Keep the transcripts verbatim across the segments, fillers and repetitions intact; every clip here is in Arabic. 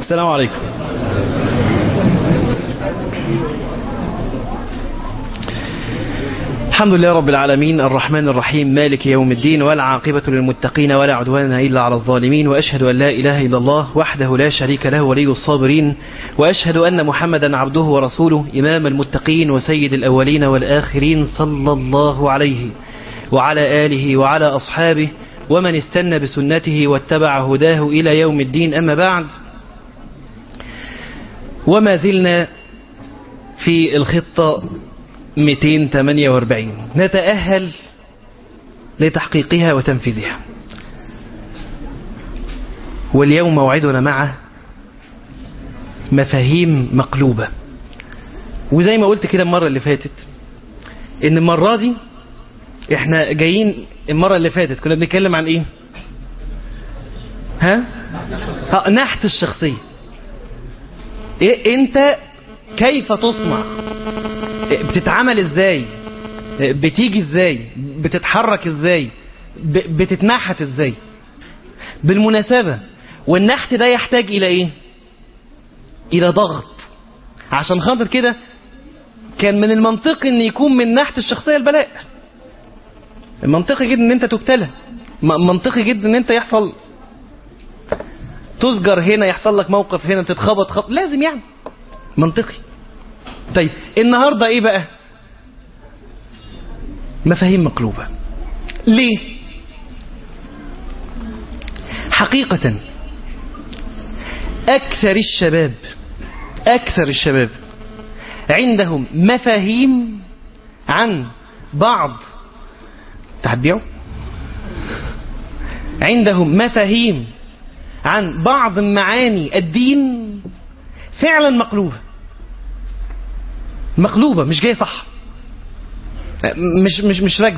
السلام عليكم. الحمد لله رب العالمين الرحمن الرحيم مالك يوم الدين والعاقبة للمتقين ولا عدوان إلا على الظالمين، وأشهد أن لا إله إلا الله وحده لا شريك له ولي الصابرين، وأشهد أن محمدا عبده ورسوله إمام المتقين وسيد الأولين والآخرين، صلى الله عليه وعلى آله وعلى أصحابه ومن استنى بسنته واتبع هداه إلى يوم الدين. أما بعد، وما زلنا في الخطة مئتين وثمانية وأربعين نتأهل لتحقيقها وتنفيذها، واليوم موعدنا مع مفاهيم مقلوبة. وزي ما قلت كده المرة اللي فاتت ان المرة دي احنا جايين، المرة اللي فاتت كنا بنتكلم عن ايه؟ ها؟ ها نحت الشخصية. إيه انت كيف تصنع؟ بتتعمل ازاي؟ بتيجي ازاي؟ بتتحرك ازاي؟ بتتنحت ازاي؟ بالمناسبة، والنحت ده يحتاج الى ايه؟ الى ضغط. عشان خاطر كده كان من المنطقي ان يكون من نحت الشخصية البلاء. منطقي جدا ان انت تبتلى، منطقي جدا ان انت يحصل تسجر هنا، يحصل لك موقف هنا، تتخبط خبط، لازم يعني منطقي. طيب النهاردة ايه بقى؟ مفاهيم مقلوبة. ليه؟ حقيقة اكثر الشباب اكثر الشباب عندهم مفاهيم عن بعض تحبيعوا عندهم مفاهيم عن بعض معاني الدين فعلا مقلوبة مقلوبة مش جاية صح، مش مش مش راكبة،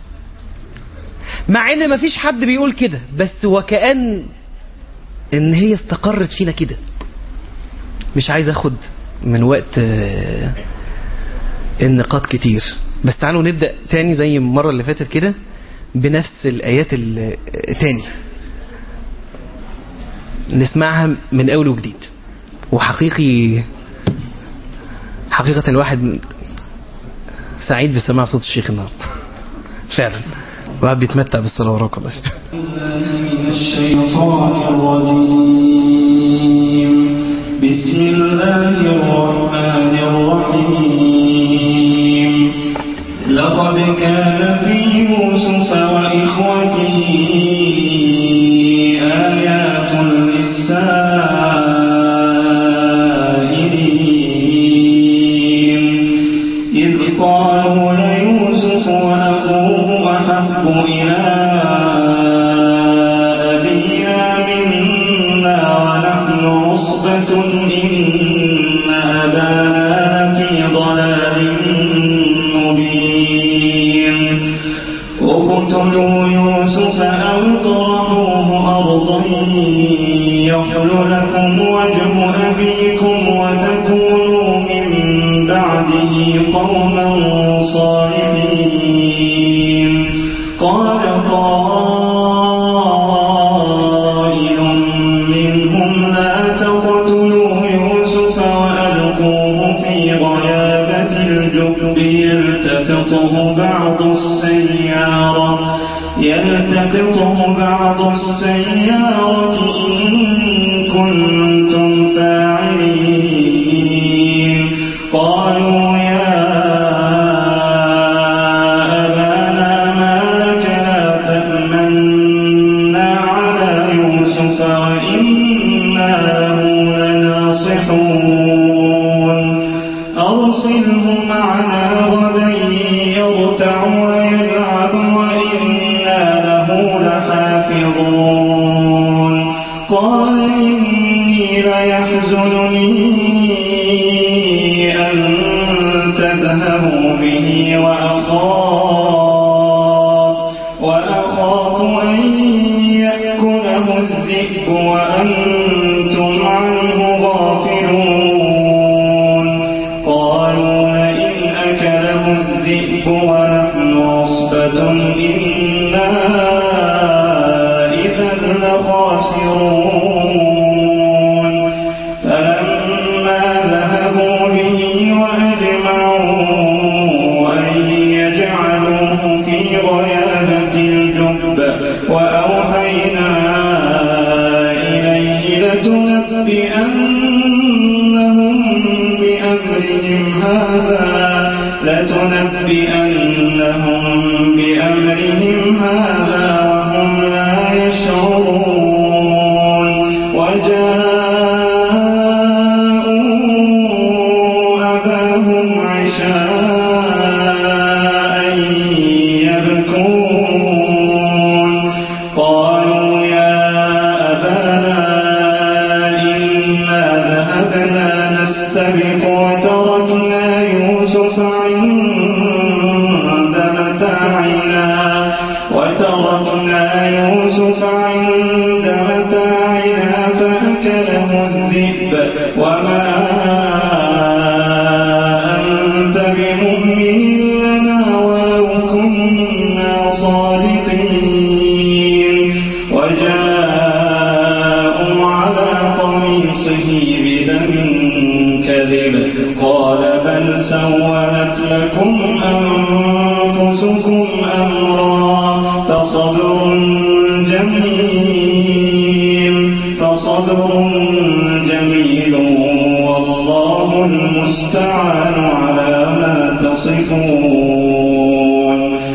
مع ان مفيش حد بيقول كده، بس وكأن ان هي استقرت فينا كده. مش عايز اخد من وقت النقاط كتير، بس تعالوا نبدأ تاني زي المرة اللي فاتت كده بنفس الآيات التاني، نسمعها من أول وجديد. وحقيقي حقيقة الواحد سعيد بسماع صوت الشيخ النهارده فعلا، وقاعد بيتمتع بالصلاة وراك. الله من الشيطان الرجيم. بسم الله الرحمن الرحيم. لقد كان في يوسف وإخوته آيات للسائلين إذ قالوا ليوسف وأخوه أحب إلى أبينا منا ونحن عصبة إن أبانا في ضلال مبين. اقتلوا يوسف أو اطرحوه أرضا يخل لكم وجه أبيكم وتكونوا من بعده قوما صالحين. قال قائل منهم لا تقتلوا يوسف وألقوه في غيابة الجب يلتقطه بعض السيارة يلتقطه بعض السيارة إن كنتم فاعلين. قالوا يا أبانا ما لك لا تأمنا على يوسف وإنا له لناصحون. أرسله معنا غدا يرتع ويلعب وإنا له لحافظون. قال إني ليحزنني أن تذهبوا به وأخاف وأخاف أن يأكله الذئب وأنتم عنه غافلون. قالوا لئن أكله الذئب ونحن عصبة إنا إذا لخاسرون. لتنبئنهم بأمرهم هذا لتنبئنهم بأمرهم هذا وهم لا يشعرون وجاءوا أباهم عشاء يبكون قالوا يا أبانا إنا ذهبنا نستبق وتركنا يوسف عند متاعنا وتركنا يوسف عند متاعنا فأكله الذئب وما أنت بمؤمن لنا ولو كنا صادقين وجاءوا على قميصه بدم كذب قال بل سولت لكم أنفسكم أمرا فصبر جميل فصبر جميل والله المستعان على ما تصفون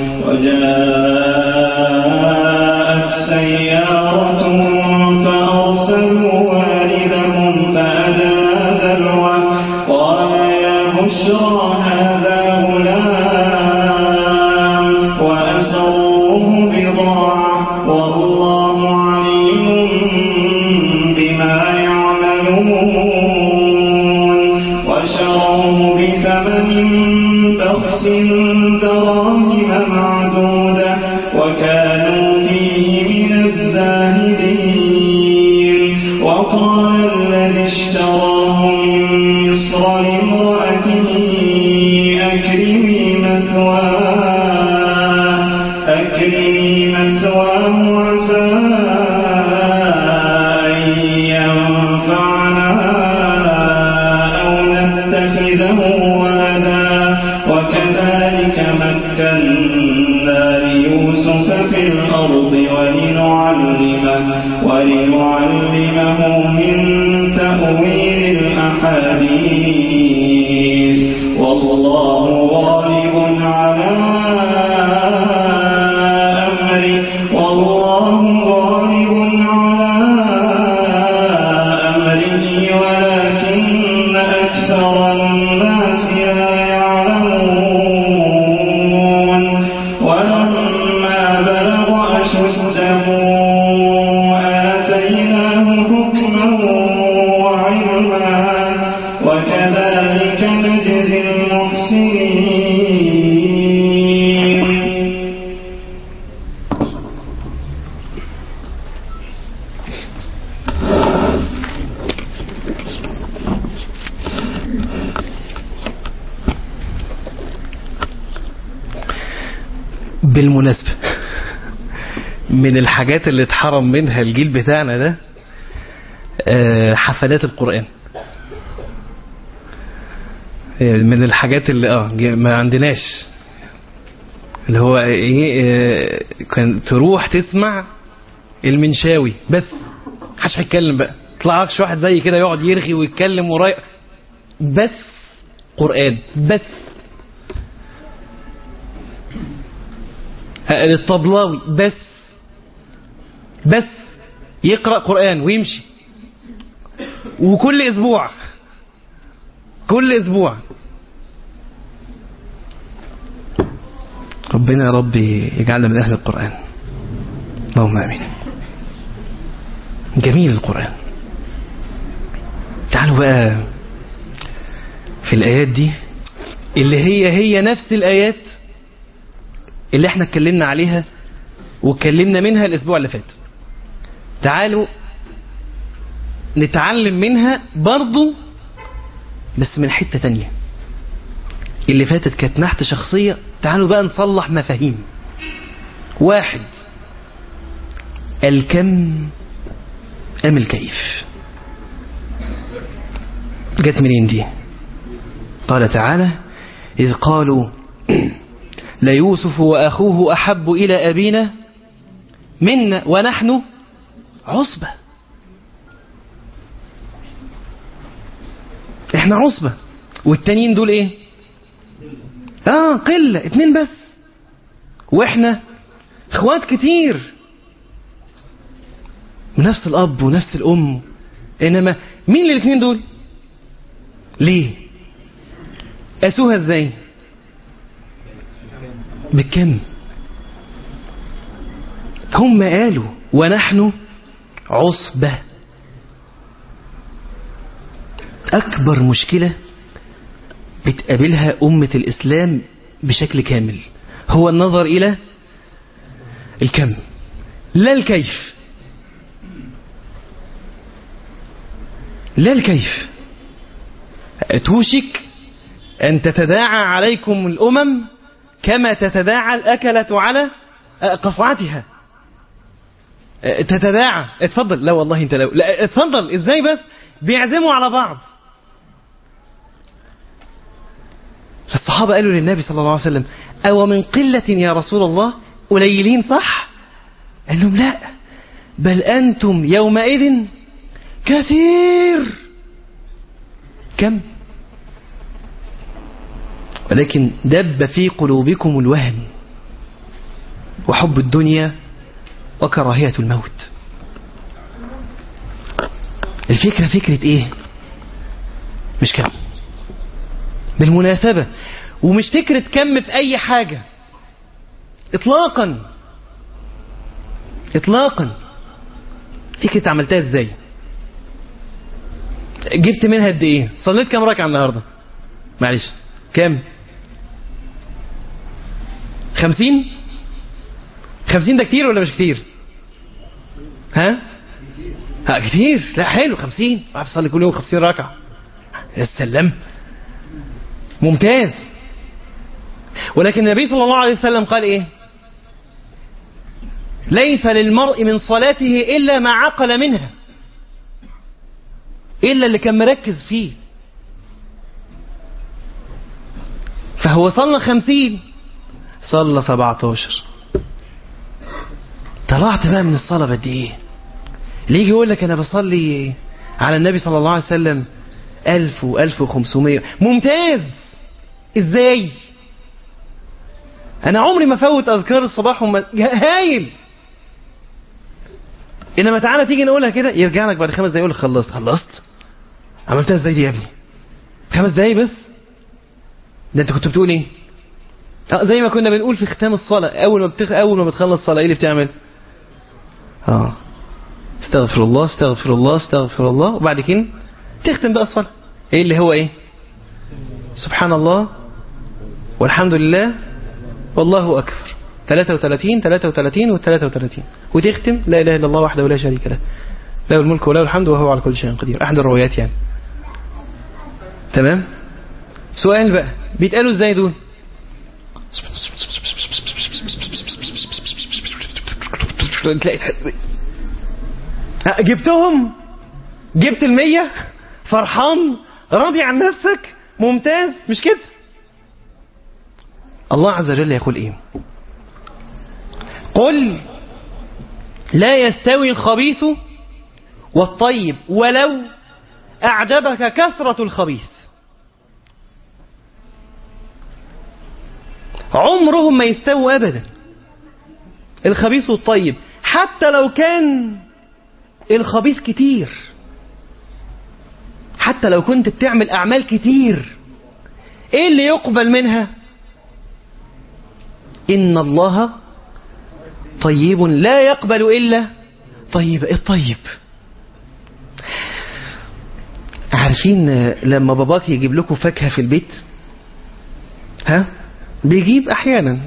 وجاءت سيارة فأرسلوا واردهم فأدلى دلوه قال يا بشرى هذا غلام وأسروه بضاعة والله عليم بما يعملون وشروه بثمن بخس دراهم معدودة وكانوا فيه من الزاهدين وقال الذي اشتراه من مصر لامرأته أكرمي مثواه أكرمي مثواه عسى أن ينفعنا أو نتخذه ولدا وكذلك مكنا ليوسف في الأرض ولنعلمه ولنعلمه من تأويل الأحاديث والله غالب على أمره والله غالب على أمره ولكن أكثر الناس لا يعلمون ولما بلغ أشده آتيناه حكما وعلما وكذلك نجزي المحسنين. بالمناسبة من الحاجات اللي اتحرم منها الجيل بتاعنا ده حفلات القرآن. من الحاجات اللي اه ما عندناش اللي هو ايه كان تروح تسمع المنشاوي بس محدش هيتكلم بقى طلعكش واحد زي كده يقعد يرغي ويتكلم ورايق بس قرآن بس الطبلاوي بس بس يقرأ قرآن ويمشي وكل اسبوع كل اسبوع. ربنا يا رب يجعلنا من اهل القرآن اللهم امين. جميل القرآن. تعالوا بقى في الايات دي اللي هي هي نفس الايات اللي احنا اتكلمنا عليها واتكلمنا منها الاسبوع اللي فات. تعالوا نتعلم منها برضو بس من حتة تانية. اللي فاتت كانت نحت شخصية، تعالوا بقى نصلح مفاهيم. واحد، الكم أم الكيف؟ جت منين دي؟ قال تعالى إذ قالوا ليوسف وأخوه أحب إلى أبينا منا ونحن عصبة. احنا عصبة، والتانيين دول ايه؟ اه قلة، اتنين بس، واحنا اخوات كتير ونفس الاب ونفس الام. انما مين الاثنين دول؟ ليه قاسوها ازاي؟ بالكم. هم قالوا ونحن عصبة. اكبر مشكلة بتقابلها أمة الإسلام بشكل كامل هو النظر إلى الكم لا الكيف، لا الكيف. توشك أن تتداعى عليكم الأمم كما تتداعى الأكلة على قصعتها. تتداعى. اتفضل. لا والله انت لو لا اتفضل. ازاي بس؟ بيعزموا على بعض. فالصحابة قالوا للنبي صلى الله عليه وسلم أو من قلة يا رسول الله؟ قليلين صح؟ قال لهم لا، بل أنتم يومئذ كثير. كم؟ ولكن دب في قلوبكم الوهن وحب الدنيا وكراهية الموت. الفكرة فكرة ايه؟ مش كم بالمناسبة، ومش فكرة كم في اي حاجة اطلاقا اطلاقا. فكرة عملتها ازاي؟ جبت منها قد ايه؟ صليت كم ركعة النهاردة؟ معلش كم؟ خمسين؟ خمسين ده كتير ولا مش كتير؟ ها؟ ها كتير؟ لا حلو. خمسين عارف صلي كل يوم خمسين ركعة. يا سلام، ممتاز. ولكن النبي صلى الله عليه وسلم قال ايه؟ ليس للمرء من صلاته إلا ما عقل منها، إلا اللي كان مركز فيه. فهو صلى خمسين، صلى سبعتاشر. طلعت بقى من الصلاة بدي ايه؟ اللي يجي يقول لك انا بصلي على النبي صلى الله عليه وسلم ألف وألف وخمسمية. ممتاز. ازاي؟ انا عمري ما فوت اذكار الصباح وما هايل. انما تعالى تيجي نقولها كده يرجع لك بعد خمس دقايق يقول لك خلصت. خلصت؟ عملتها ازاي دي يا ابني؟ خمس دقايق بس؟ ده انت كنت بتقول ايه؟ اه زي ما كنا بنقول في ختام الصلاة، اول ما بتخ... اول ما بتخلص الصلاة ايه اللي بتعمل؟ اه استغفر الله استغفر الله استغفر الله، وبعد كده تختم بقى الصلاة. ايه اللي هو ايه؟ سبحان الله والحمد لله والله اكبر. ثلاثة وثلاثين ثلاثة وثلاثين والثلاثة وثلاثين، وتختم لا اله الا الله وحده لا شريك له له الملك وله الحمد وهو على كل شيء قدير. احد الروايات يعني. تمام. سؤال بقى، بيتقالوا ازاي دول؟ جبتهم، جبت المية، فرحان راضي عن نفسك، ممتاز. مش كده؟ الله عز وجل يقول ايه؟ قل لا يستوي الخبيث والطيب ولو أعجبك كثرة الخبيث. عمرهم ما يستووا أبدا الخبيث والطيب، حتى لو كان الخبيث كتير، حتى لو كنت بتعمل أعمال كتير. إيه اللي يقبل منها؟ إن الله طيب لا يقبل إلا طيب. الطيب، عارفين لما باباك يجيب لكم فاكهة في البيت، ها بيجيب أحيانا،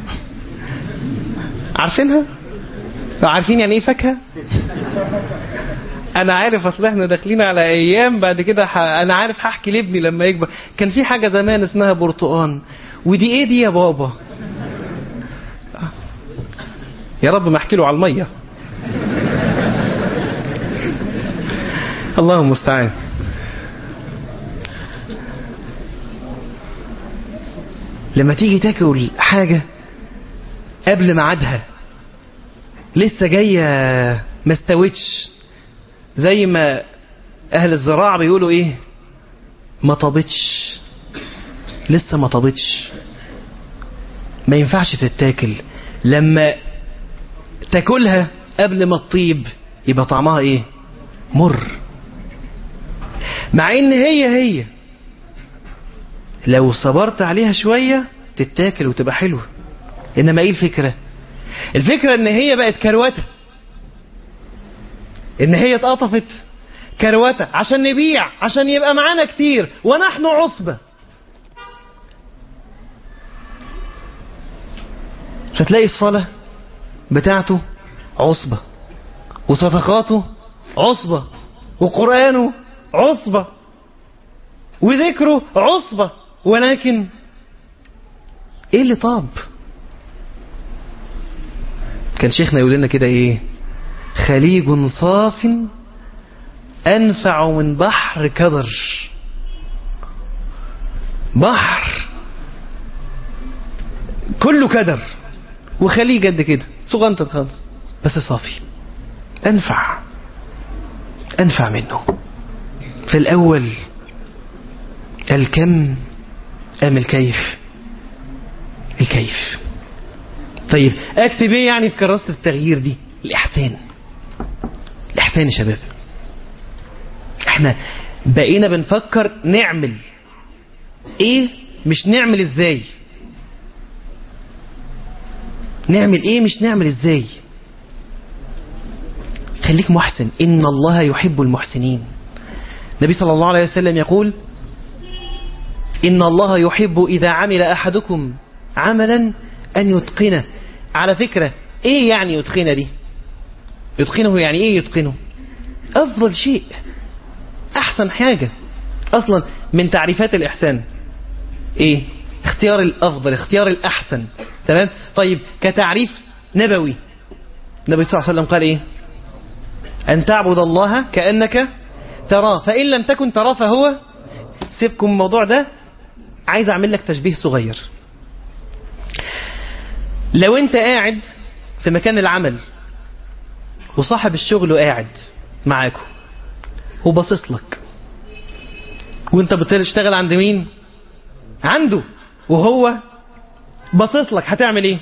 عارفينها؟ عارفين يعني ايه فاكهة؟ انا عارف، اصل احنا داخلين على ايام بعد كده ح... انا عارف هحكي لابني لما يكبر. كان في حاجة زمان اسمها برتقان، ودي ايه دي يا بابا؟ يا رب ما احكي له على المية. الله المستعان. لما تيجي تاكل حاجة قبل ميعادها، لسه جاية ما استوتش، زي ما اهل الزراعة بيقولوا ايه؟ ما طابتش، لسه ما طابتش، ما ينفعش تتاكل. لما تاكلها قبل ما تطيب يبقى طعمها ايه؟ مر. مع ان هي هي لو صبرت عليها شوية تتاكل وتبقى حلوة. انما ايه الفكرة؟ الفكرة ان هي بقت كروتة، ان هي اتقطفت كروتة عشان نبيع، عشان يبقى معانا كتير، ونحن عصبة. فتلاقي الصلاة بتاعته عصبة، وصدقاته عصبة، وقرآنه عصبة، وذكره عصبة، ولكن ايه اللي طاب؟ كان شيخنا يقول لنا كده ايه؟ خليج صاف أنفع من بحر كدر. بحر كله كدر، وخليج قد كده صغنطة خالص بس صافي، أنفع أنفع منه. فالأول الكم أم الكيف؟ الكيف. طيب أكتب إيه يعني في كراسة التغيير دي؟ الإحسان. الإحسان يا شباب. احنا بقينا بنفكر نعمل ايه مش نعمل ازاي. نعمل ايه مش نعمل ازاي. خليك محسن، ان الله يحب المحسنين. النبي صلى الله عليه وسلم يقول ان الله يحب اذا عمل احدكم عملا ان يتقنه. على فكرة ايه يعني يتقنه دي؟ يتقنه يعني ايه؟ يتقنه افضل شيء، احسن حاجة. اصلا من تعريفات الاحسان ايه؟ اختيار الافضل، اختيار الاحسن. تمام. طيب كتعريف نبوي النبي صلى الله عليه وسلم قال ايه؟ ان تعبد الله كأنك تراه فإن لم تكن تراه فهو. سيبكم الموضوع ده، عايز اعمل لك تشبيه صغير. لو انت قاعد في مكان العمل وصاحب الشغل قاعد معاكم وباصص لك، وانت بتشتغل عند مين؟ عنده، وهو باصص لك، هتعمل ايه؟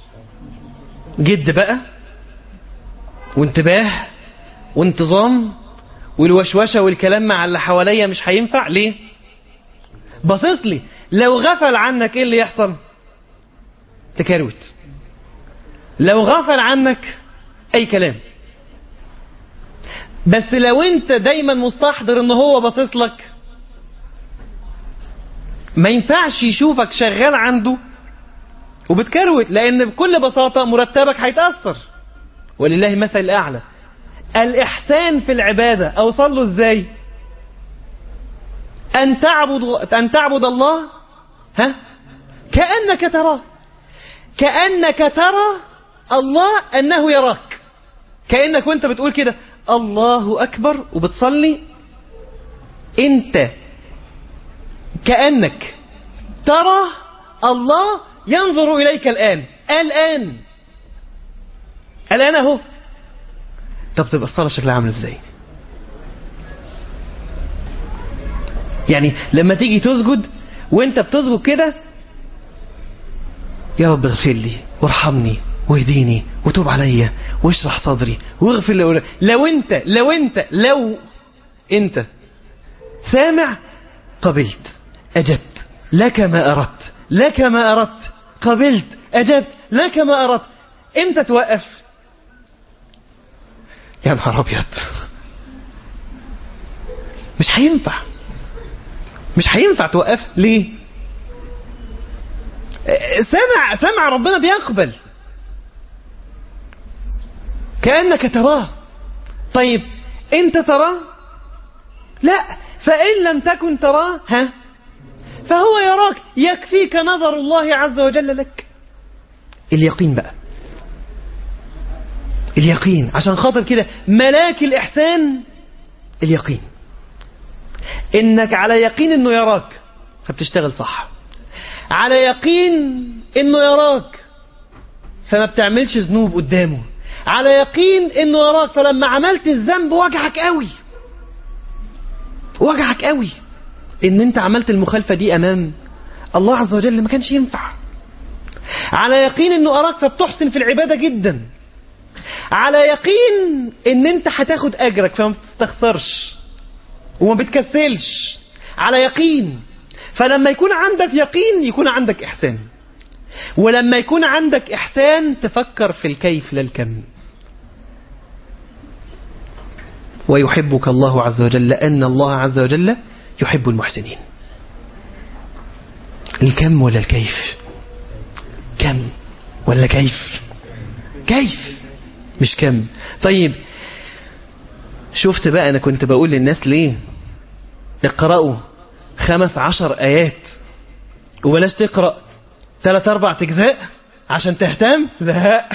جد بقى وانتباه وانتظام، والوشوشة والكلام مع اللي حواليا مش هينفع. ليه؟ باصص لي. لو غفل عنك ايه اللي يحصل؟ تكروت. لو غفل عنك اي كلام. بس لو انت دايما مستحضر ان هو باصص لك، ما ينفعش يشوفك شغال عنده وبتكروت، لان بكل بساطة مرتبك هيتأثر. ولله مثل الاعلى. الاحسان في العبادة اوصل له ازاي؟ ان تعبد ان تعبد الله ها كأنك تراه، كأنك ترى الله انه يراك. كأنك وانت بتقول كده الله اكبر وبتصلي، انت كأنك ترى الله ينظر اليك الان الان الان اهو. طب تبقى الصلاة شكلها عامل ازاي؟ يعني لما تيجي تسجد وانت بتسجد كده، يا رب اغفر لي وارحمني واهديني وتوب عليا واشرح صدري واغفر لي. لو انت لو انت لو انت سامع قبلت اجبت لك ما اردت، لك ما اردت قبلت اجبت لك ما اردت. امتى توقف؟ يا نهار ابيض، مش هينفع مش هينفع توقف. ليه؟ سمع سمع ربنا بيقبل كأنك تراه. طيب انت تراه؟ لا. فإن لم تكن تراه ها فهو يراك. يكفيك نظر الله عز وجل لك. اليقين بقى، اليقين. عشان خاطر كده ملاك الإحسان اليقين، انك على يقين انه يراك فبتشتغل صح، على يقين انه يراك فما بتعملش ذنوب قدامه، على يقين انه يراك فلما عملت الذنب وجعك قوي، وجعك قوي ان انت عملت المخالفة دي امام الله عز وجل ما كانش ينفع. على يقين انه اراك فبتحسن في العبادة جدا، على يقين ان انت هتاخد اجرك فما بتستخسرش وما بتكسلش، على يقين. فلما يكون عندك يقين يكون عندك احسان، ولما يكون عندك احسان تفكر في الكيف لا الكم. ويحبك الله عز وجل لأن الله عز وجل يحب المحسنين. الكم ولا الكيف؟ كم ولا كيف؟ كيف مش كم. طيب شفت بقى أنا كنت بقول للناس ليه اقرأوا خمس عشر آيات وبلاش تقرأ ثلاث أربع أجزاء عشان تهتم؟ لا،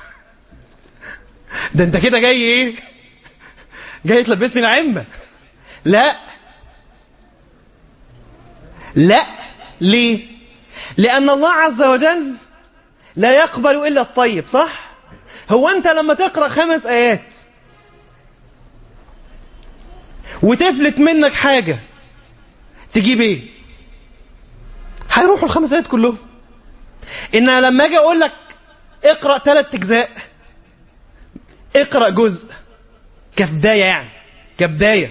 ده انت كده جاي ايه؟ جاي تلبسني العمة. لا لا. ليه؟ لأن الله عز وجل لا يقبل إلا الطيب، صح؟ هو أنت لما تقرأ خمس آيات وتفلت منك حاجة تجيب ايه؟ هيروحوا الخمس آيات كلهم. إن لما أجي أقول لك اقرأ ثلاث أجزاء، اقرأ جزء كبداية، يعني كبداية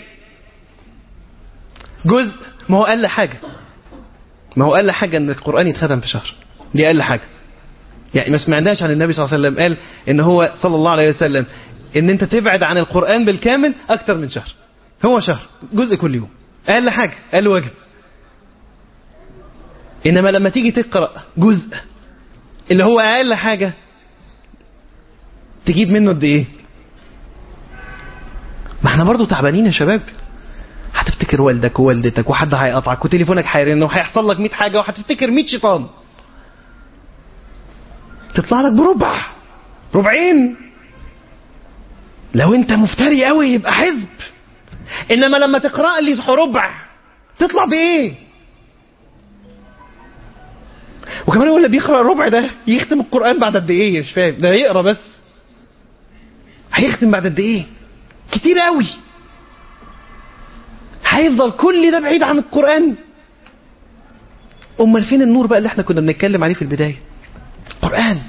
جزء، ما هو أقل حاجة، ما هو أقل حاجة أن القرآن يتختم في شهر، دي أقل حاجة. يعني ما سمعناش عن النبي صلى الله عليه وسلم قال إن هو صلى الله عليه وسلم إن أنت تبعد عن القرآن بالكامل أكتر من شهر. هو شهر، جزء كل يوم، أقل حاجة، أقل واجب. إنما لما تيجي تقرأ جزء اللي هو أقل حاجة تجيب منه قد إيه؟ ما احنا برضو تعبانين يا شباب. هتفتكر والدك ووالدتك وحد هيقطعك وتليفونك هيرن وهيحصل لك مئة حاجة وهتفتكر مئة شيطان، تطلع لك بربع ربعين. لو انت مفتري قوي يبقى حزب، انما لما تقرأ لي ربع تطلع بايه؟ وكمان هو اللي بيقرأ الربع ده يختم القرآن بعد قد ايه؟ مش فاهم، ده يقرأ بس هيختم بعد قد ايه؟ كتير قوي. هيفضل كل ده بعيد عن القرآن. امال فين النور بقى اللي احنا كنا بنتكلم عليه في البداية؟ القرآن.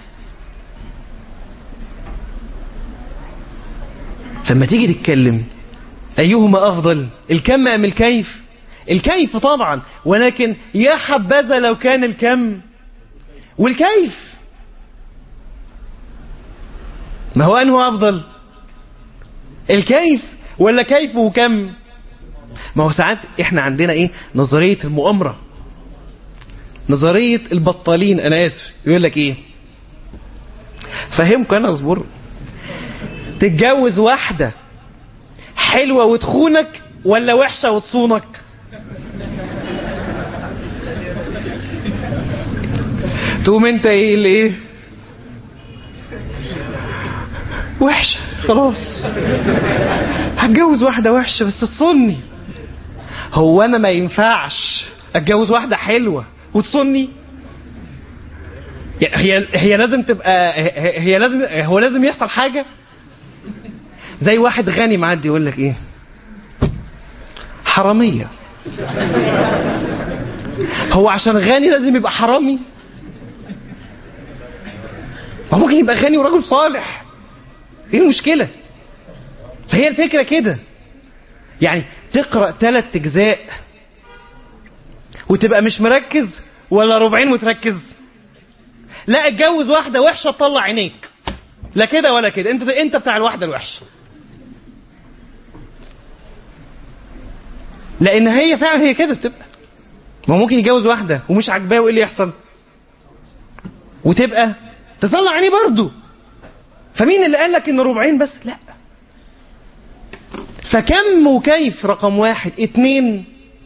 فلما تيجي تتكلم ايهما افضل، الكم ام الكيف؟ الكيف طبعا، ولكن يا حبذا لو كان الكم والكيف. ما هو انه افضل، الكيف ولا كيف وكم؟ ما هو ساعات احنا عندنا ايه؟ نظرية المؤامرة، نظرية البطالين. انا اسف، يقول لك ايه؟ فهمك انا، اصبر. تتجوز واحدة حلوة وتخونك ولا وحشة وتصونك؟ تقوم انت ايه اللي ايه؟ وحشة، خلاص هتجوز واحدة وحشة بس تصني. هو انا ما ينفعش اتجوز واحدة حلوة وتصني؟ هي هي لازم تبقى هي لازم هو لازم يحصل حاجة. زي واحد غني معدي يقول لك ايه؟ حرامية. هو عشان غني لازم يبقى حرامي؟ ما ممكن يبقى غني ورجل صالح، ايه المشكلة؟ فهي الفكرة كده. يعني تقرأ ثلاث اجزاء وتبقى مش مركز، ولا ربعين وتركز؟ لا، اتجوز واحدة وحشة تطلع عينيك، لا كده ولا كده، انت انت بتاع الواحدة الوحشة. لان هي فعلا هي كده بتبقى. ما ممكن يتجوز واحدة ومش عاجباه، وايه اللي يحصل؟ وتبقى تطلع عينيه برضه. فمين اللي قال لك ان ربعين بس؟ لا. فكم وكيف رقم واحد. اتنين،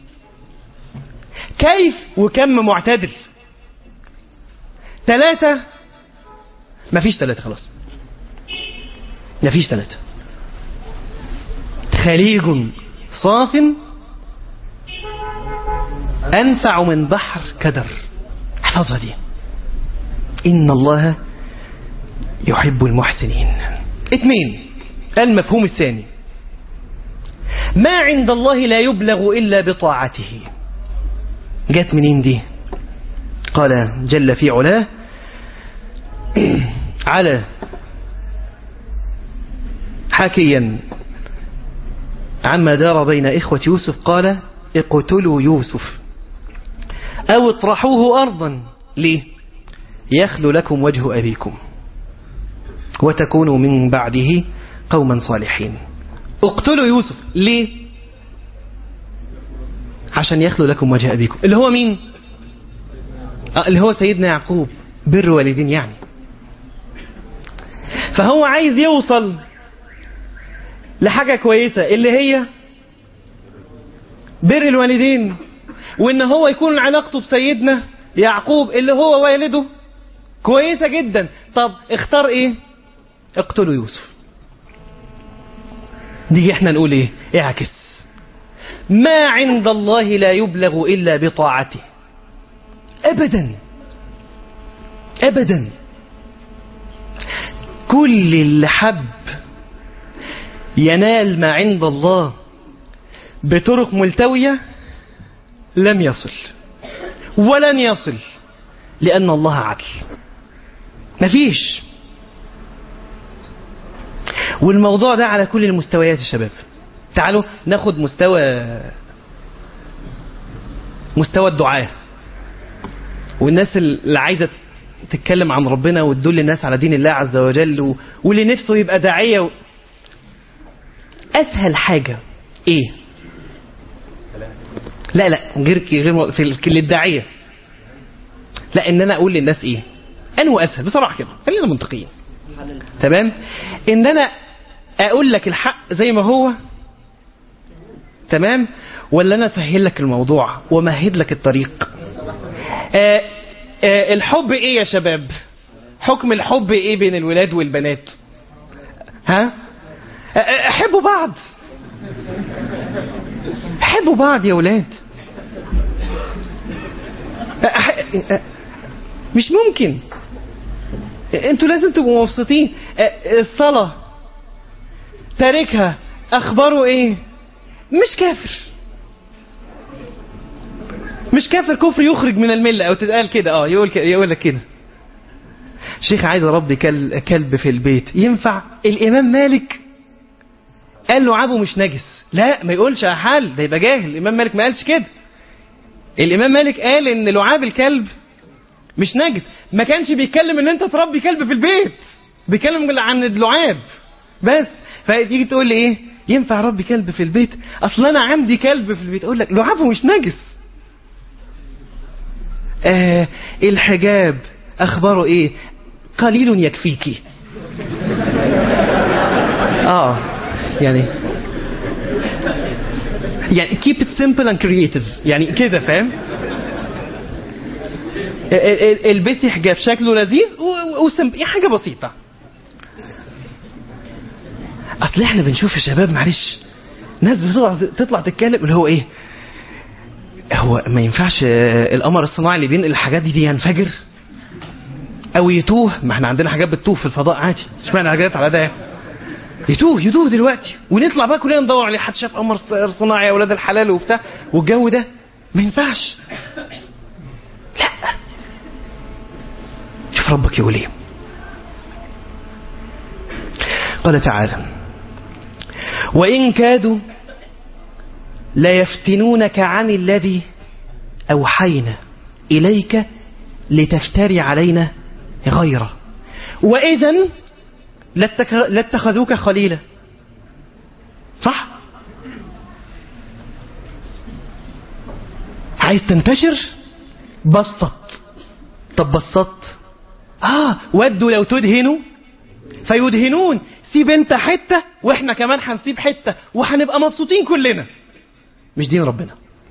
كيف وكم معتدل. ثلاثة، مفيش ثلاثة، خلاص مفيش ثلاثة. خليج صاف أنفع من بحر كدر. احفظها دي، إن الله يحب المحسنين. اثنين، المفهوم الثاني، ما عند الله لا يبلغ إلا بطاعته. جات منين دي؟ قال جل في علاه على حاكيا عما دار بين إخوة يوسف قال اقتلوا يوسف أو اطرحوه أرضا ليه؟ يخلو لكم وجه أبيكم وتكونوا من بعده قوما صالحين. اقتلوا يوسف ليه؟ عشان يخلو لكم وجه أبيكم اللي هو مين؟ آه اللي هو سيدنا يعقوب بر والدين يعني. فهو عايز يوصل لحاجة كويسة اللي هي بر الوالدين، وان هو يكون علاقته بسيدنا يعقوب اللي هو والده كويسة جدا. طب اختار ايه؟ اقتلوا يوسف. دي احنا نقول ايه؟ اعكس ما عند الله لا يبلغ الا بطاعته. ابدا ابدا. كل اللي حب ينال ما عند الله بطرق ملتوية لم يصل ولن يصل، لأن الله عدل. مفيش. والموضوع ده على كل المستويات يا شباب. تعالوا ناخد مستوى مستوى الدعاء والناس اللي عايزة تتكلم عن ربنا وتدل الناس على دين الله عز وجل واللي نفسه يبقى داعية و... أسهل حاجة إيه؟ لا لا غير غير في الداعية. لا إن أنا أقول للناس إيه؟ أنه أسهل بصراحة كده، خلينا منطقيين. تمام؟ إن أنا أقول لك الحق زي ما هو، تمام؟ ولا أنا أسهل لك الموضوع ومهد لك الطريق؟ آه آه الحب إيه يا شباب؟ حكم الحب إيه بين الولاد والبنات؟ ها؟ احبوا بعض، احبوا بعض يا ولاد. أح... مش ممكن. انتوا لازم تبقوا مبسوطين. الصلاة تاركها اخباره ايه؟ مش كافر، مش كافر كفر يخرج من الملة او تتقال كده. اه يقول كده، يقول لك كده شيخ عايز اربي كلب في البيت ينفع؟ الامام مالك قال له عبه مش نجس. لا ما يقولش يا حال، ده يبقى جاهل. الامام مالك ما قالش كده. الامام مالك قال ان لعاب الكلب مش نجس. ما كانش بيتكلم ان انت تربي كلب في البيت، بيتكلم عن اللعاب بس. فتيجي تقول لي ايه؟ ينفع ربي كلب في البيت؟ اصلا انا عندي كلب في البيت. اقول لك لعابه مش نجس. آه الحجاب اخباره ايه؟ قليل يكفيكي. اه يعني يعني keep it simple and creative يعني كده، فاهم؟ البسي حجاب شكله لذيذ وسمبل، يعني حاجة بسيطة. اصل احنا بنشوف يا شباب معلش ناس بتطلع تتكلم اللي هو ايه، هو ما ينفعش القمر الصناعي اللي بينقل الحاجات دي دي ينفجر او يتوه. ما احنا عندنا حاجات بتتوه في الفضاء عادي، اشمعنى حاجات على ده يتوه يتوه دلوقتي ونطلع بقى كلنا ندور عليه. حد شاف قمر صناعي يا ولاد الحلال وبتاع والجو ده؟ ما ينفعش. لا، شوف ربك يقول ايه. قال تعالى وإن كادوا ليفتنونك عن الذي أوحينا إليك لتفتري علينا غيره وإذن لاتخذوك خليلا. صح؟ عايز تنتشر؟ بسط. طب بسط. آه ودوا لو تدهنوا فيدهنون. سيب انت حتة واحنا كمان هنسيب حتة وهنبقى مبسوطين كلنا. مش دين ربنا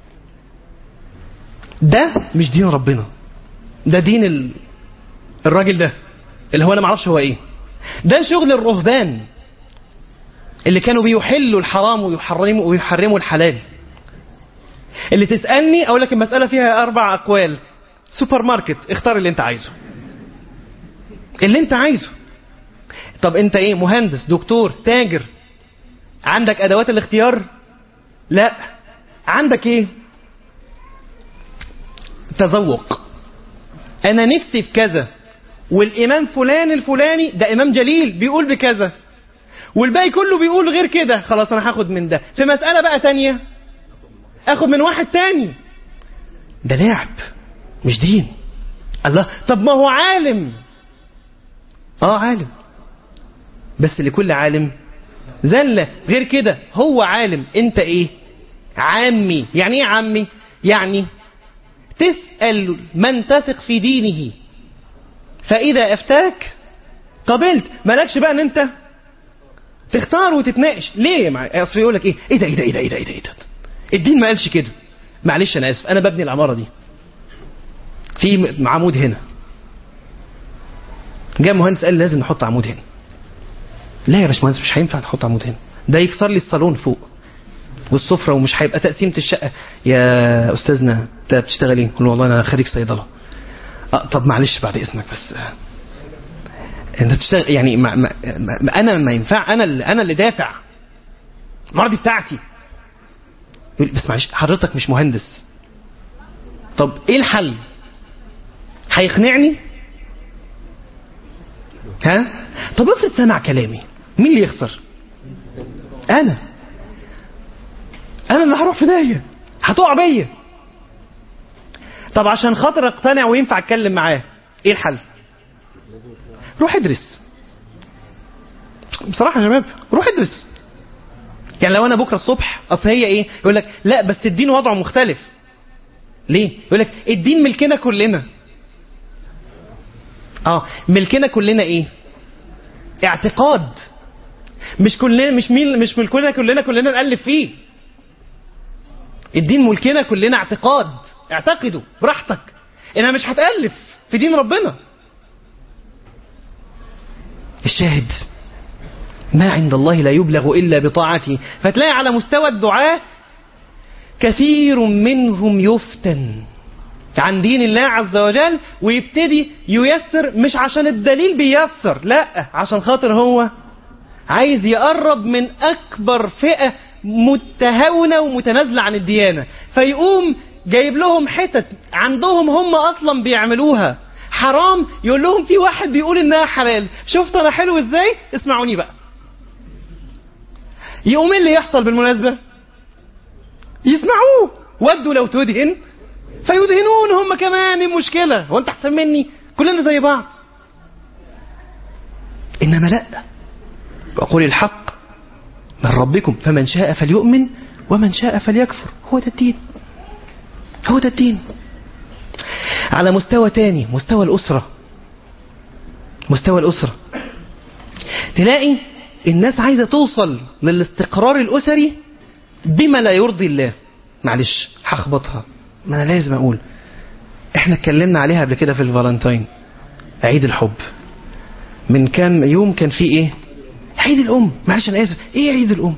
ده، مش دين ربنا ده. دين ال... الراجل ده اللي هو انا معرفش هو ايه. ده شغل الرهبان اللي كانوا بيحلوا الحرام ويحرموا ويحرموا الحلال. اللي تسألني اقول لك المسألة فيها اربع اقوال. سوبر ماركت، اختار اللي انت عايزه، اللي انت عايزه. طب انت ايه؟ مهندس، دكتور، تاجر، عندك ادوات الاختيار؟ لا. عندك ايه؟ تذوق، انا نفسي في كذا، والامام فلان الفلاني ده امام جليل بيقول بكذا، والباقي كله بيقول غير كده، خلاص انا هاخد من ده. في مسألة بقى تانية اخد من واحد تاني، ده لعب مش دين. الله، طب ما هو عالم، اه عالم، بس لكل عالم زلة. غير كده هو عالم، انت ايه؟ عامي. يعني ايه عامي؟ يعني تسأل من تثق في دينه، فإذا أفتاك قبلت. مالكش بقى ان انت تختار وتتناقش. ليه؟ مع اصل يقول لك ايه ايه ده ايه ده ايه ده ايه ده ايه ده الدين ما قالش كده. معلش انا اسف، انا ببني العمارة دي في عمود هنا، جاء مهندس قال لازم نحط عمود هنا. لا يا باشمهندس مش هينفع نحط عمود هنا، ده يكسر لي الصالون فوق والسفرة ومش هيبقى تقسيمة الشقة. يا أستاذنا أنت بتشتغل إيه؟ قل والله أنا خريج صيدلة. أه طب معلش بعد إذنك بس أه. أنت بتشتغل يعني ما ما ما أنا ما ينفع، أنا اللي أنا اللي دافع المرضي بتاعتي. بس معلش حضرتك مش مهندس. طب إيه الحل؟ هيقنعني؟ ها؟ طب افرض سمع كلامي، مين اللي يخسر؟ أنا أنا اللي هروح في داهية، هتقع بيا. طب عشان خاطر اقتنع وينفع اتكلم معاه، ايه الحل؟ روح ادرس. بصراحة يا شباب روح ادرس. يعني لو انا بكرة الصبح، اصل هي ايه؟ يقول لك لا بس الدين وضعه مختلف. ليه؟ يقول لك الدين ملكنا كلنا. اه ملكنا كلنا ايه؟ اعتقاد. مش كلنا مش مين مش ملكنا كلنا كلنا نقلب فيه. الدين ملكنا كلنا اعتقاد، اعتقدوا براحتك، انها مش هتألف في دين ربنا. الشاهد ما عند الله لا يبلغ إلا بطاعته. فتلاقي على مستوى الدعاء كثير منهم يفتن عن دين الله عز وجل، ويبتدي ييسر مش عشان الدليل بييسر، لا عشان خاطر هو عايز يقرب من أكبر فئة متهاونة ومتنازلة عن الديانة، فيقوم جايب لهم حتت عندهم هم أصلا بيعملوها حرام، يقول لهم في واحد بيقول إنها حلال، شفت أنا حلو إزاي؟ اسمعوني بقى. يقوم اللي يحصل بالمناسبة يسمعوه، ودوا لو تدهن فيدهنون هم كمان. المشكلة هو أنت أحسن مني؟ كلنا زي بعض. إنما لا، وقل الحق من ربكم فمن شاء فليؤمن ومن شاء فليكفر. هو ده الدين، هو ده الدين. على مستوى تاني، مستوى الأسرة. مستوى الأسرة تلاقي الناس عايزة توصل للاستقرار الأسري بما لا يرضي الله. معلش هخبطها، ما أنا لازم أقول، احنا اتكلمنا عليها قبل كده في الفالنتين، عيد الحب. من كام يوم كان في ايه؟ عيد الأم. معلش أنا آسف، ايه عيد الأم؟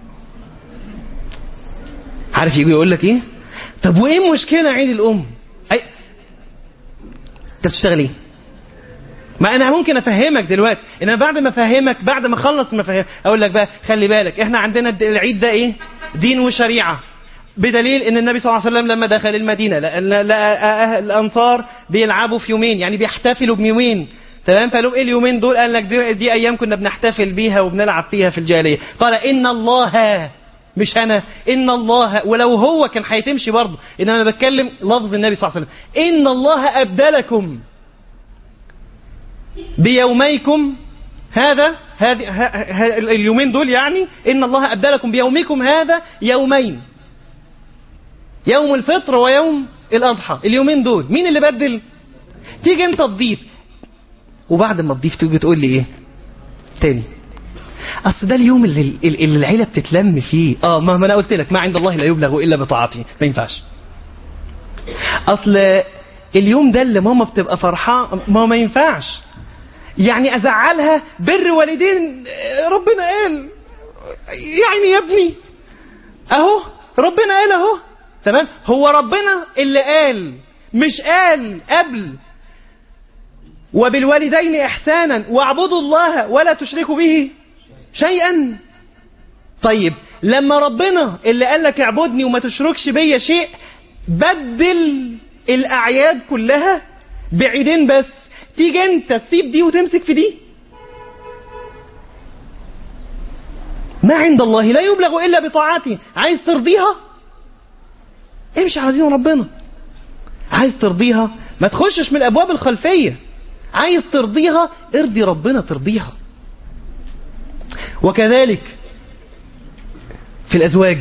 عارف يجي يقول لك ايه؟ طب وايه مشكلة عيد الأم؟ اي انت بتشتغل ايه؟ ما انا ممكن افهمك دلوقتي، ان بعد ما افهمك، بعد ما اخلص ما افهم اقول لك بقى خلي بالك احنا عندنا العيد ده ايه؟ دين وشريعة، بدليل ان النبي صلى الله عليه وسلم لما دخل المدينة لقى الانصار بيلعبوا في يومين، يعني بيحتفلوا بيومين، تمام؟ فقالوا ايه اليومين دول؟ قال لك دي, دي ايام كنا بنحتفل بيها وبنلعب فيها في الجاهلية. قال ان الله، مش انا، ان الله، ولو هو كان هيتمشي برضه، ان انا بتكلم لفظ النبي صلى الله عليه وسلم، ان الله ابدلكم بيوميكم هذا، هذه اليومين دول، يعني ان الله ابدلكم بيومكم هذا يومين، يوم الفطر ويوم الاضحى. اليومين دول مين اللي بدل؟ تيجي انت تضيف، وبعد ما تضيف تيجي تقول لي ايه تاني؟ اصل ده اليوم اللي, اللي العيله بتتلم فيه. اه ما انا قلت لك ما عند الله لا يبلغ الا بطاعته، ما ينفعش. اصل اليوم ده اللي ماما بتبقى فرحان، ما ما ينفعش يعني ازعلها. بر والدين ربنا قال، يعني يا ابني اهو ربنا قال اهو، تمام؟ هو ربنا اللي قال، مش قال قبل وبالوالدين احسانا واعبدوا الله ولا تشركوا به شيئا؟ طيب لما ربنا اللي قال لك اعبدني وما تشركش بيا شيء بدل الأعياد كلها بعيدين بس، تيجي انت تسيب دي وتمسك في دي؟ ما عند الله لا يبلغ إلا بطاعته. عايز ترضيها امشي على دين ربنا، عايز ترضيها ما تخشش من الأبواب الخلفية، عايز ترضيها ارضي ربنا ترضيها. وكذلك في الأزواج.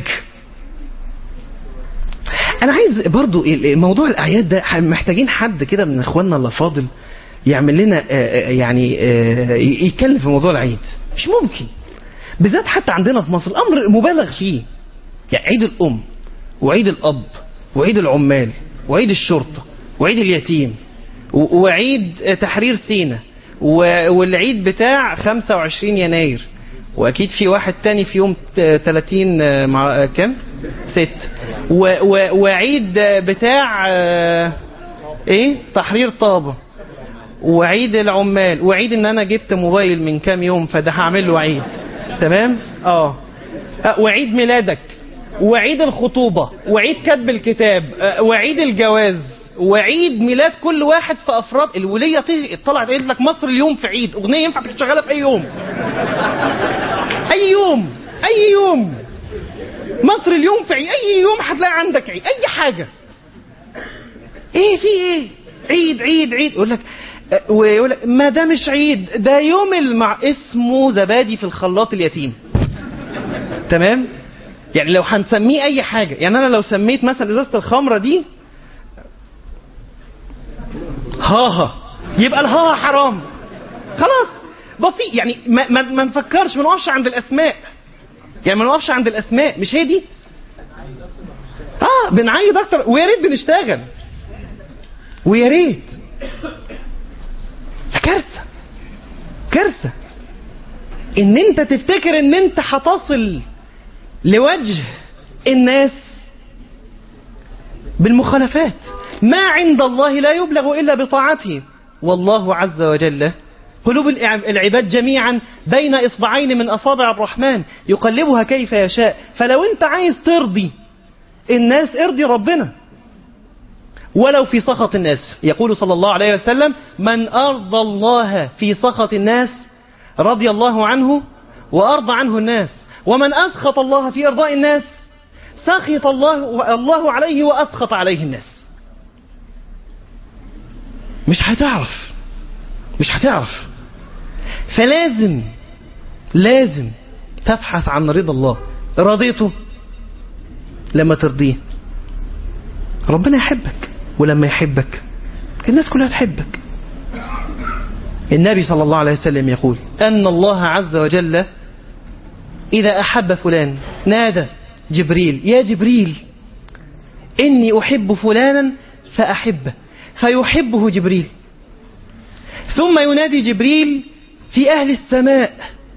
أنا عايز برضو موضوع الأعياد ده محتاجين حد كده من إخواننا اللي فاضل يعمل لنا يعني يتكلم في موضوع العيد. مش ممكن، بالذات حتى عندنا في مصر الأمر مبالغ فيه. يعني عيد الأم وعيد الأب وعيد العمال وعيد الشرطة وعيد اليتيم وعيد تحرير سيناء والعيد بتاع خمسة وعشرين يناير، واكيد في واحد تاني في يوم ثلاثين مع كم ست، وعيد بتاع ايه تحرير طابة، وعيد العمال، وعيد ان انا جبت موبايل من كام يوم فده هعمل له عيد. تمام اه وعيد ميلادك وعيد الخطوبة وعيد كتب الكتاب وعيد الجواز وعيد ميلاد كل واحد في افراد الولية. طلعت قالت لك مصر اليوم في عيد، اغنية ينفع تشتغلها في اي يوم، اي يوم اي يوم مصر اليوم في عيد، اي يوم هتلاقي عندك عيد اي حاجة. ايه في ايه عيد عيد عيد يقول لك ويقول لك ما ده مش عيد، ده يوم المع اسمه زبادي في الخلاط اليتيم. تمام؟ يعني لو هنسميه اي حاجة، يعني انا لو سميت مثلا ازازة الخمرة دي هاها يبقى الهاها حرام خلاص بسيط. يعني ما, ما, ما نفكرش، ما نقفش عند الاسماء، يعني ما نقفش عند الاسماء. مش هي دي اه بنعيد اكتر، ويا ريت بنشتغل ويا ريت. كارثة كارثة ان انت تفتكر ان انت هتصل لوجه الناس بالمخالفات. ما عند الله لا يبلغ إلا بطاعته، والله عز وجل قلوب العباد جميعا بين إصبعين من أصابع الرحمن يقلبها كيف يشاء. فلو انت عايز ترضي الناس ارضي ربنا ولو في سخط الناس. يقول صلى الله عليه وسلم من أرضى الله في سخط الناس رضي الله عنه وأرضى عنه الناس، ومن أسخط الله في إرضاء الناس سخط الله الله عليه وأسخط عليه الناس. مش هتعرف مش هتعرف فلازم لازم تبحث عن رضا الله. رضيته لما ترضيه ربنا يحبك، ولما يحبك الناس كلها تحبك. النبي صلى الله عليه وسلم يقول أن الله عز وجل إذا أحب فلان نادى جبريل يا جبريل إني أحب فلانا فأحبه، فيحبه جبريل. ثم ينادي جبريل في أهل السماء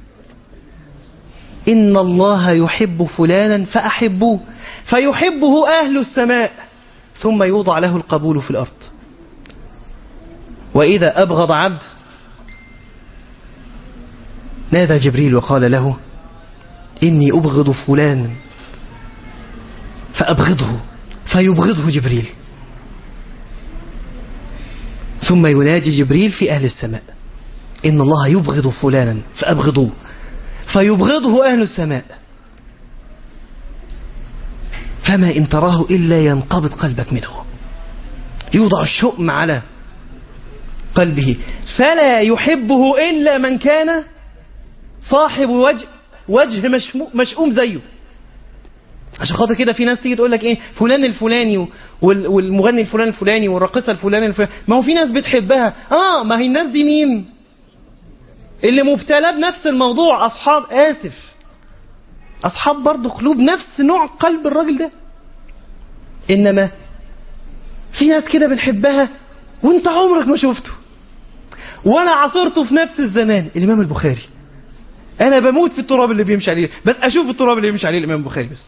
إن الله يحب فلانا فأحبوه، فيحبه أهل السماء، ثم يوضع له القبول في الأرض. وإذا أبغض عبد نادى جبريل وقال له إني أبغض فلانا فأبغضه، فيبغضه جبريل. ثم ينادي جبريل في أهل السماء إن الله يبغض فلانا فأبغضوه، فيبغضه أهل السماء. فما إن تراه إلا ينقبض قلبك منه، يوضع الشؤم على قلبه، فلا يحبه إلا من كان صاحب وجه وجه مشؤوم زيه. عشان خاطر كده في ناس تيجي تقول لك ايه فلان الفلاني والمغني الفلاني الفلاني والراقصه الفلاني الفلاني، ما هو في ناس بتحبها. اه ما هي الناس دي مين؟ اللي مبتلى بنفس الموضوع، اصحاب اسف اصحاب برضه قلوب نفس نوع قلب الراجل ده. انما في ناس كده بنحبها وانت عمرك ما شفته ولا عصرته في نفس الزمان. الامام البخاري انا بموت في التراب اللي بيمشي عليه، بس اشوف التراب اللي بيمشي عليه الامام البخاري بس،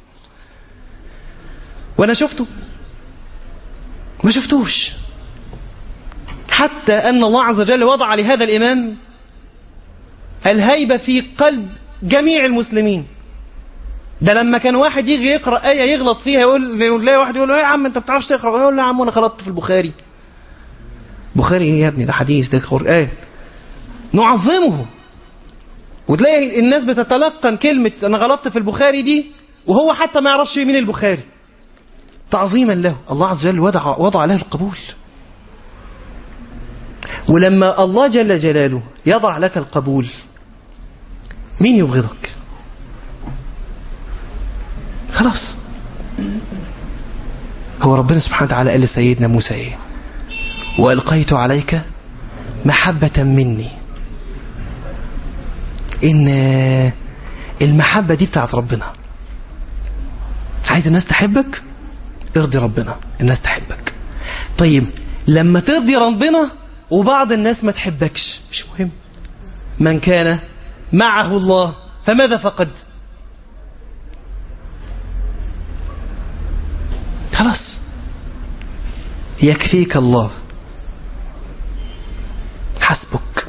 وانا شفته ما شفتوش. حتى ان الله عز وجل وضع لهذا الامام الهيبة في قلب جميع المسلمين. ده لما كان واحد يجي يقرأ آية يغلط فيها يقول يلاقي واحد يقول له يا عم انت بتعرفش تقرأ، يقول له يا عم انا غلطت في البخاري. بخاري ايه يا ابني؟ ده حديث، ده قرآن. نعظمه، وتلاقي الناس بتتلقن كلمة انا غلطت في البخاري دي وهو حتى ما يعرفش مين البخاري، تعظيما له. الله عز وجل وضع, وضع له القبول. ولما الله جل جلاله يضع لك القبول مين يبغضك؟ خلاص. هو ربنا سبحانه وتعالى قال لسيدنا موسى ايه؟ وألقيت عليك محبة مني. ان المحبة دي بتاعت ربنا. عايز الناس تحبك؟ ارضي ربنا الناس تحبك. طيب لما ترضي ربنا وبعض الناس ما تحبكش، مش مهم. من كان معه الله فماذا فقد؟ خلاص يكفيك الله، حسبك،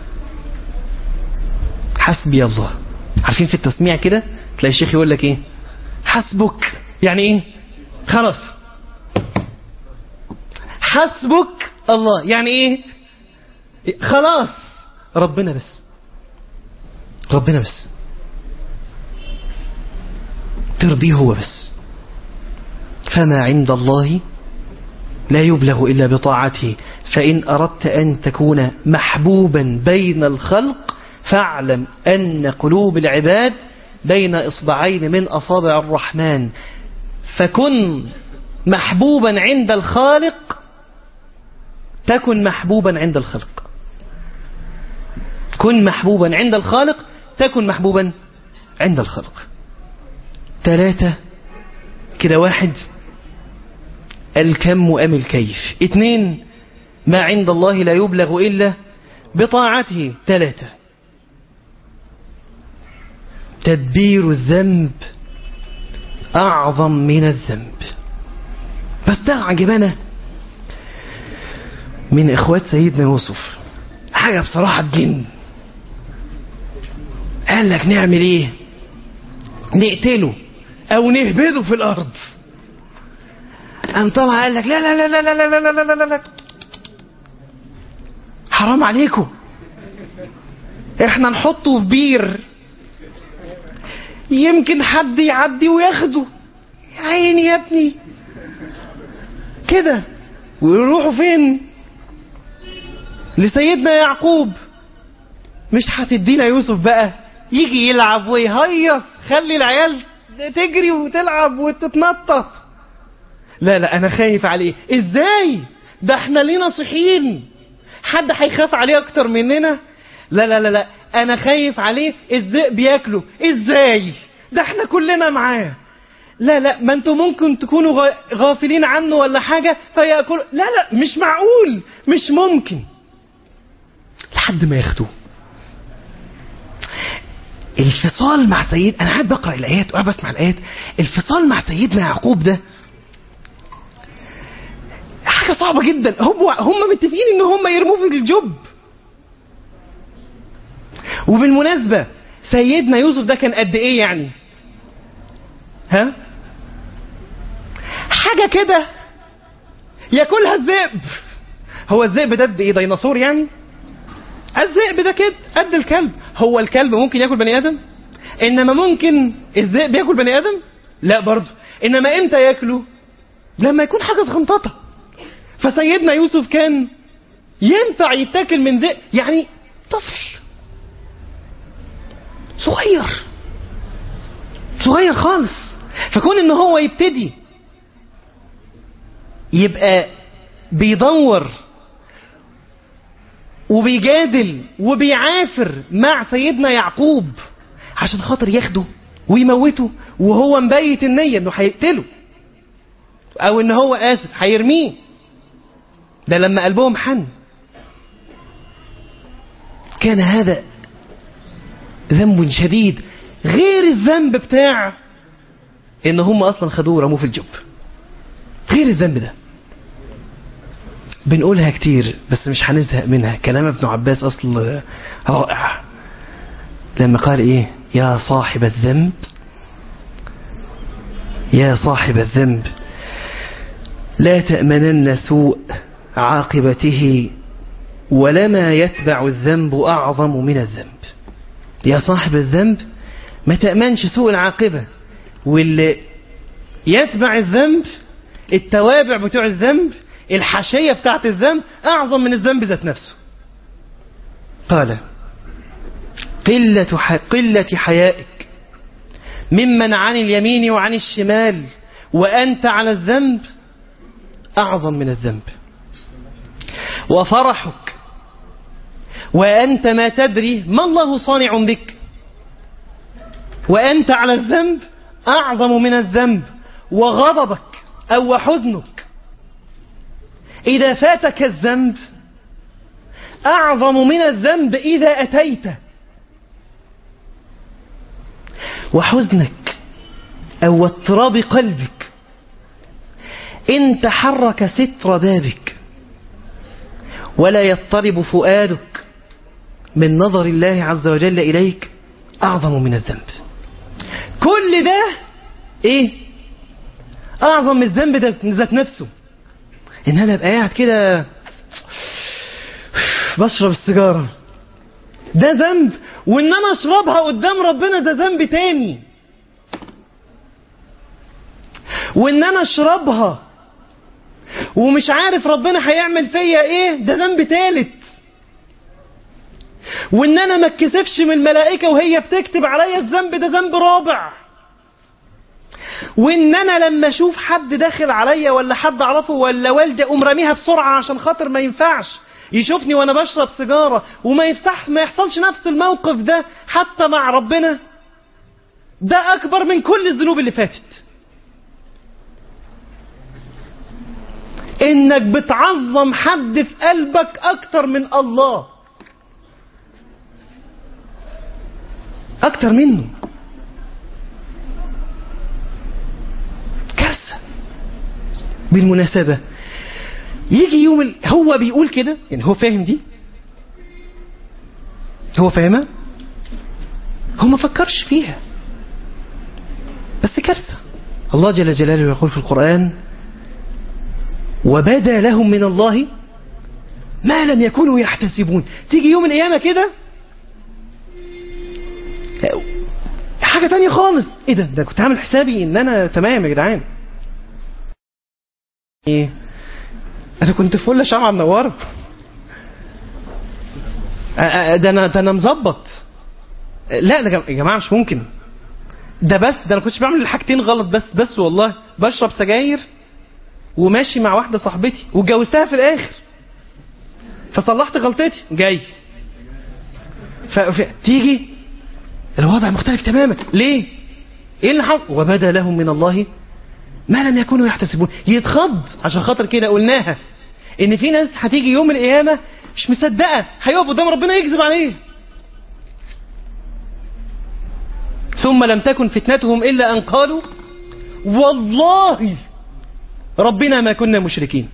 حسبي الله. عارفين في التسميع كده تلاقي الشيخ يقول لك ايه؟ حسبك، يعني ايه؟ خلاص. حسبك الله يعني ايه؟ خلاص ربنا بس، ربنا بس، ترضيه هو بس. فما عند الله لا يبلغ إلا بطاعته، فإن أردت أن تكون محبوبا بين الخلق فاعلم أن قلوب العباد بين إصبعين من أصابع الرحمن، فكن محبوبا عند الخالق تكن محبوبا عند الخلق. كن محبوبا عند الخالق تكن محبوبا عند الخلق. ثلاثة كده. واحد الكم أم الكيف. اثنين ما عند الله لا يبلغ إلا بطاعته. ثلاثة تدبير الذنب أعظم من الذنب. بستعجب أنا من إخوات سيدنا يوسف، حاجة بصراحة تجن. قال لك نعمل إيه؟ نقتله أو نهبده في الأرض. قام طبعا قال لك لا لا لا لا لا لا لا لا لا لا، حرام عليكم، احنا نحطه في بير يمكن حد يعدي وياخده. يا عيني يا ابني كده. ويروحوا فين؟ لسيدنا يعقوب. مش هتدينا يوسف بقى يجي يلعب ويهيص، خلي العيال تجري وتلعب وتتنطط. لا لا انا خايف عليه. ازاي؟ ده احنا لينا صحيين، حد هيخاف عليه اكتر مننا؟ لا لا لا لا انا خايف عليه. الذئب بياكله ازاي؟ ده احنا كلنا معاه. لا لا ما انتوا ممكن تكونوا غافلين عنه ولا حاجة فيأكل. لا لا مش معقول، مش ممكن. لحد ما ياخدوه. الفصال مع سيد، انا قاعد بقرأ الايات وقاعد بسمع الايات. الفصال مع سيدنا يعقوب ده حاجة صعبة جدا. هم هم متفقين ان هم يرموه في الجب. وبالمناسبة سيدنا يوسف ده كان قد ايه يعني؟ ها؟ حاجة كده ياكلها الذئب. هو الذئب ده قد ايه؟ ديناصور يعني؟ الذئب ده كده قد الكلب. هو الكلب ممكن ياكل بني ادم؟ انما ممكن الذئب ياكل بني ادم؟ لا برضه. انما امتى ياكله؟ لما يكون حاجة خنططة. فسيدنا يوسف كان ينفع يتاكل من ذئب، يعني طفل صغير صغير خالص. فكون ان هو يبتدي يبقى بيدور وبيجادل وبيعافر مع سيدنا يعقوب عشان خاطر ياخده ويموته، وهو مبيت النية انه هيقتله او ان هو اسف هيرميه. ده لما قلبهم حن. كان هذا ذنب شديد غير الذنب بتاع ان هم اصلا خدوه ورموه في الجب. غير الذنب ده بنقولها كتير بس مش هنزهق منها. كلام ابن عباس اصل رائع لما قال ايه؟ يا صاحب الذنب يا صاحب الذنب لا تأمنن سوء عاقبته ولما يتبع الذنب أعظم من الذنب. يا صاحب الذنب ما تأمنش سوء العاقبة، واللي يتبع الذنب التوابع بتوع الذنب الحاشية بتاعت الذنب أعظم من الذنب ذات نفسه. قال قلة, ح... قلة حيائك ممن عن اليمين وعن الشمال وأنت على الذنب أعظم من الذنب، وفرحك وأنت ما تدري ما الله صانع بك وأنت على الذنب أعظم من الذنب، وغضبك أو حزنك إذا فاتك الذنب أعظم من الذنب إذا أتيته، وحزنك أو اضطراب قلبك إن تحرك ستر بابك ولا يضطرب فؤادك من نظر الله عز وجل إليك أعظم من الذنب. كل ده إيه؟ أعظم من الذنب ذات نفسه. إن أنا أبقى قاعد كده بشرب السيجارة ده ذنب، وإن أنا أشربها قدام ربنا ده ذنب تاني، وإن أنا أشربها ومش عارف ربنا هيعمل فيا إيه ده ذنب تالت، وإن أنا ما اتكسفش من الملائكة وهي بتكتب عليا الذنب ده ذنب رابع، وإن أنا لما أشوف حد داخل عليا ولا حد أعرفه ولا والدي أقوم راميها بسرعة عشان خاطر ما ينفعش يشوفني وأنا بشرب سيجارة، وما يفتح ما يحصلش نفس الموقف ده حتى مع ربنا، ده أكبر من كل الذنوب اللي فاتت. إنك بتعظم حد في قلبك أكتر من الله، أكتر منه. كارثة. بالمناسبة يجي يوم ال... هو بيقول كده، يعني هو فاهم دي، هو فاهمها، هو ما فكرش فيها، بس كارثة. الله جل جلاله يقول في القرآن وبدا لهم من الله ما لم يكونوا يحتسبون. تيجي يوم القيامة كده حاجة تانية خالص. ايه ده ده كنت عامل حسابي ان انا تمام يا جدعان، ايه انا كنت فل شمعة منورة، ده انا ده انا مظبط. لا ده يا جماعة مش ممكن، ده بس ده انا كنتش بعمل الحاجتين غلط، بس بس والله بشرب سجاير وماشي مع واحدة صاحبتي واتجوزتها في الاخر فصلحت غلطتي جاي فتيجي الوضع مختلف تماما. ليه؟ ايه اللي حصل؟ وبدا لهم من الله ما لم يكونوا يحتسبون. يتخض. عشان خاطر كده قلناها ان في ناس هتيجي يوم القيامة مش مصدقة، هيقف قدام ربنا يكذب عليه. ثم لم تكن فتنتهم الا ان قالوا والله ربنا ما كنا مشركين.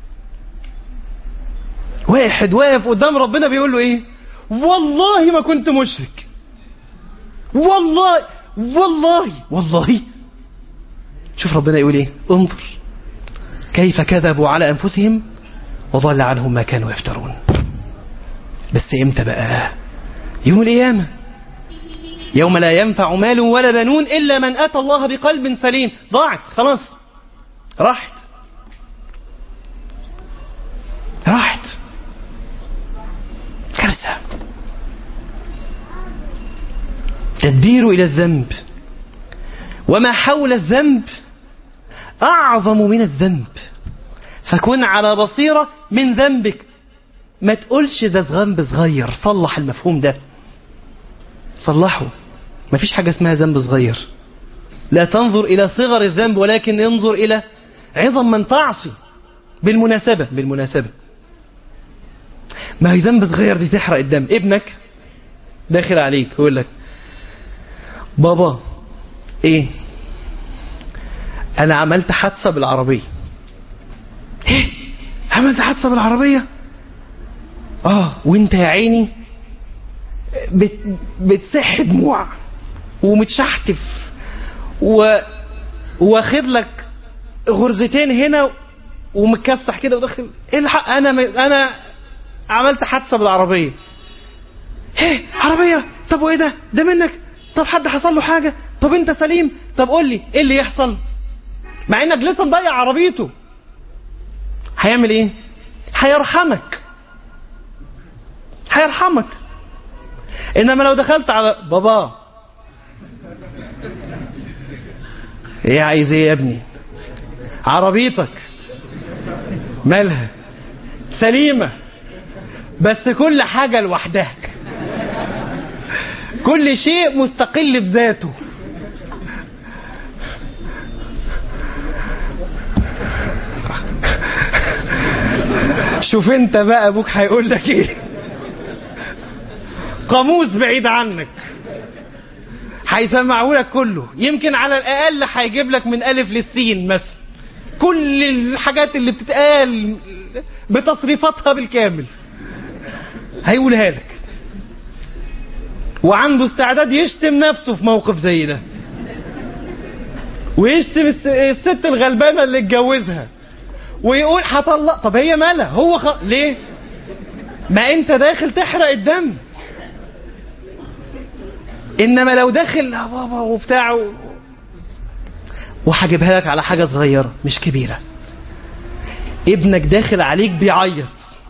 واحد واقف قدام ربنا بيقول له ايه؟ والله ما كنت مشرك، والله والله والله. شوف ربنا يقول ايه؟ انظر كيف كذبوا على انفسهم وضل عنهم ما كانوا يفترون. بس امتى بقى؟ يوم القيامة، يوم لا ينفع مال ولا بنون الا من اتى الله بقلب سليم. ضاعت خلاص، راحت راحت. كارثة. تدبير إلى الذنب وما حول الذنب أعظم من الذنب، فكن على بصيرة من ذنبك. ما تقولش ده ذنب صغير، صلح المفهوم ده، صلحه. ما فيش حاجة اسمها ذنب صغير. لا تنظر إلى صغر الذنب ولكن انظر إلى عظم من تعصي. بالمناسبة بالمناسبة ما هي ذنب صغير دي تحرق الدم. ابنك داخل عليك يقول لك بابا ايه انا عملت حادثة بالعربية. ايه عملت حادثة بالعربية؟ اه وانت يا عيني بت... بتسح دموع ومتشحتف و... واخد لك غرزتين هنا ومتكسح كده وداخل الحق انا انا عملت حادثه بالعربيه. ايه عربيه؟ طب وايه ده ده منك؟ طب حد حصل له حاجه؟ طب انت سليم؟ طب قول لي ايه اللي يحصل؟ مع انك لسه مضيع عربيته. هيعمل ايه؟ هيرحمك هيرحمك. انما لو دخلت على بابا ايه عايز ايه يا ابني؟ عربيتك مالها؟ سليمة بس كل حاجة لوحدها، كل شيء مستقل بذاته. شوف انت بقى ابوك هيقول لك ايه. قاموس بعيد عنك هيسمعه لك كله، يمكن على الاقل هيجيب لك من الف للسين مثلا كل الحاجات اللي بتتقال بتصريفاتها بالكامل هيقولها لك، وعنده استعداد يشتم نفسه في موقف زي ده، ويشتم الست الغلبانه اللي اتجوزها، ويقول هطلق. طب هي مالها؟ هو خ... ليه؟ ما انت داخل تحرق الدم. انما لو داخل بابا وبتاع، وهجيبها لك على حاجه صغيره مش كبيره. ابنك داخل عليك بيعيط،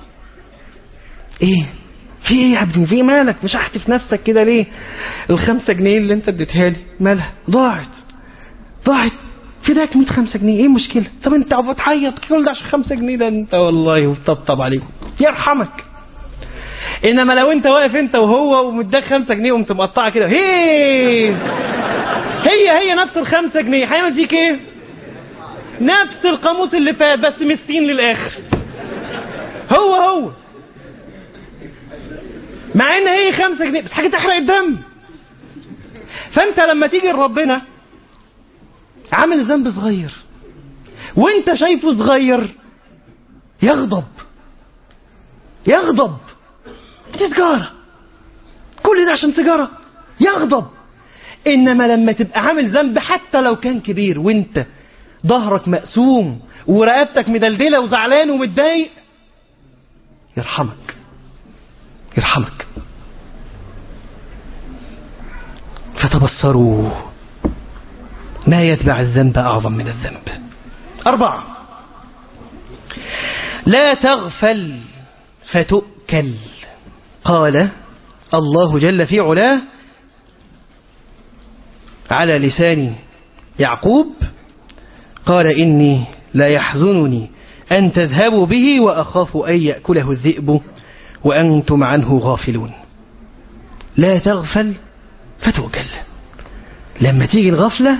ايه في ايه يا ابني؟ في مالك؟ مش هحتف نفسك كده ليه؟ الخمسة جنيه اللي انت اديتها لي مالها؟ ضاعت ضاعت في داك مية خمسة جنيه، ايه المشكله؟ طب انت بتعيط كل ده عشان خمسة جنيه؟ ده انت والله وطبطب عليكم يرحمك. انما لو انت واقف انت وهو ومداك خمسة جنيه وقمت مقطعه كده، هي هي هي نفس الخمسة جنيه، هيعمل فيك ايه؟ نفس القاموس اللي فات بس مسكين للاخر. هو هو مع ان هي خمسة جنيه بس حاجه تحرق الدم. فانت لما تيجي لربنا عامل ذنب صغير وانت شايفه صغير، يغضب يغضب دي سيجاره، كل ده عشان سيجاره، يغضب. انما لما تبقى عامل ذنب حتى لو كان كبير وانت ظهرك مقسوم ورقبتك مدلدله وزعلان ومتضايق، يرحمك يرحمك. فتبصروا ما يتبع الذنب أعظم من الذنب. أربعة، لا تغفل فتؤكل. قال الله جل في علاه على لسان يعقوب، قال إني لا يحزنني أن تذهبوا به وأخاف أن يأكله الذئب وأنتم عنه غافلون. لا تغفل فتؤكل. لما تيجي الغفلة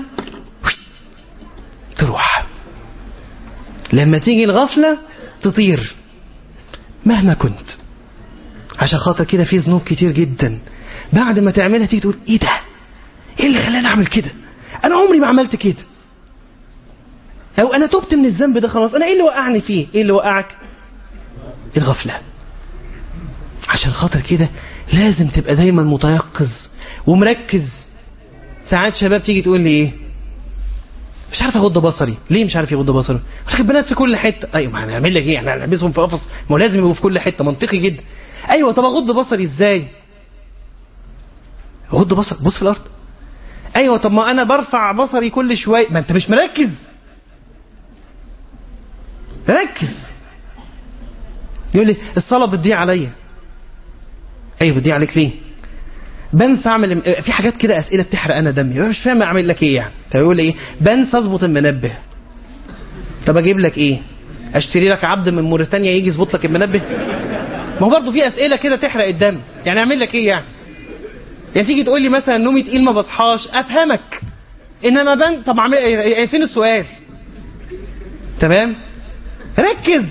تروح، لما تيجي الغفلة تطير مهما كنت. عشان خاطر كده في ذنوب كتير جدا بعد ما تعملها تيجي تقول ايه ده؟ ايه اللي خلاني اعمل كده؟ انا عمري ما عملت كده، او انا تبت من الذنب ده خلاص. انا ايه اللي وقعني فيه؟ ايه اللي وقعك؟ الغفلة. عشان خاطر كده لازم تبقى دايما متيقظ ومركز. ساعات شباب تيجي تقول لي ايه؟ مش عارف اغض بصري. ليه مش عارف يغض بصره؟ واخد بنات في كل حته. ايوه ما هنعمل لك ايه؟ احنا هنلبسهم في قفص؟ ما هو لازم يبقوا في كل حته. منطقي جدا. ايوه طب اغض بصري ازاي؟ اغض بصر بص في الارض. ايوه طب ما انا برفع بصري كل شويه. ما انت مش مركز. ركز. يقول لي الصلاه بتضيع عليا. ايوه بتضيع عليك ليه؟ بنسى اعمل في حاجات كده، اسئله بتحرق انا دمي، مش فاهم اعمل لك ايه يعني. طب يقول ايه؟ بنسى اظبط المنبه. طب اجيب لك ايه؟ اشتري لك عبد من موريتانيا يجي يظبط لك المنبه؟ ما هو برضه في اسئله كده تحرق الدم. يعني اعمل لك ايه يعني؟ يعني تيجي تقول لي مثلا نومي تقيل ما بصحاش، افهمك. انما بن طب اعمل ايه؟ فين السؤال؟ تمام؟ ركز.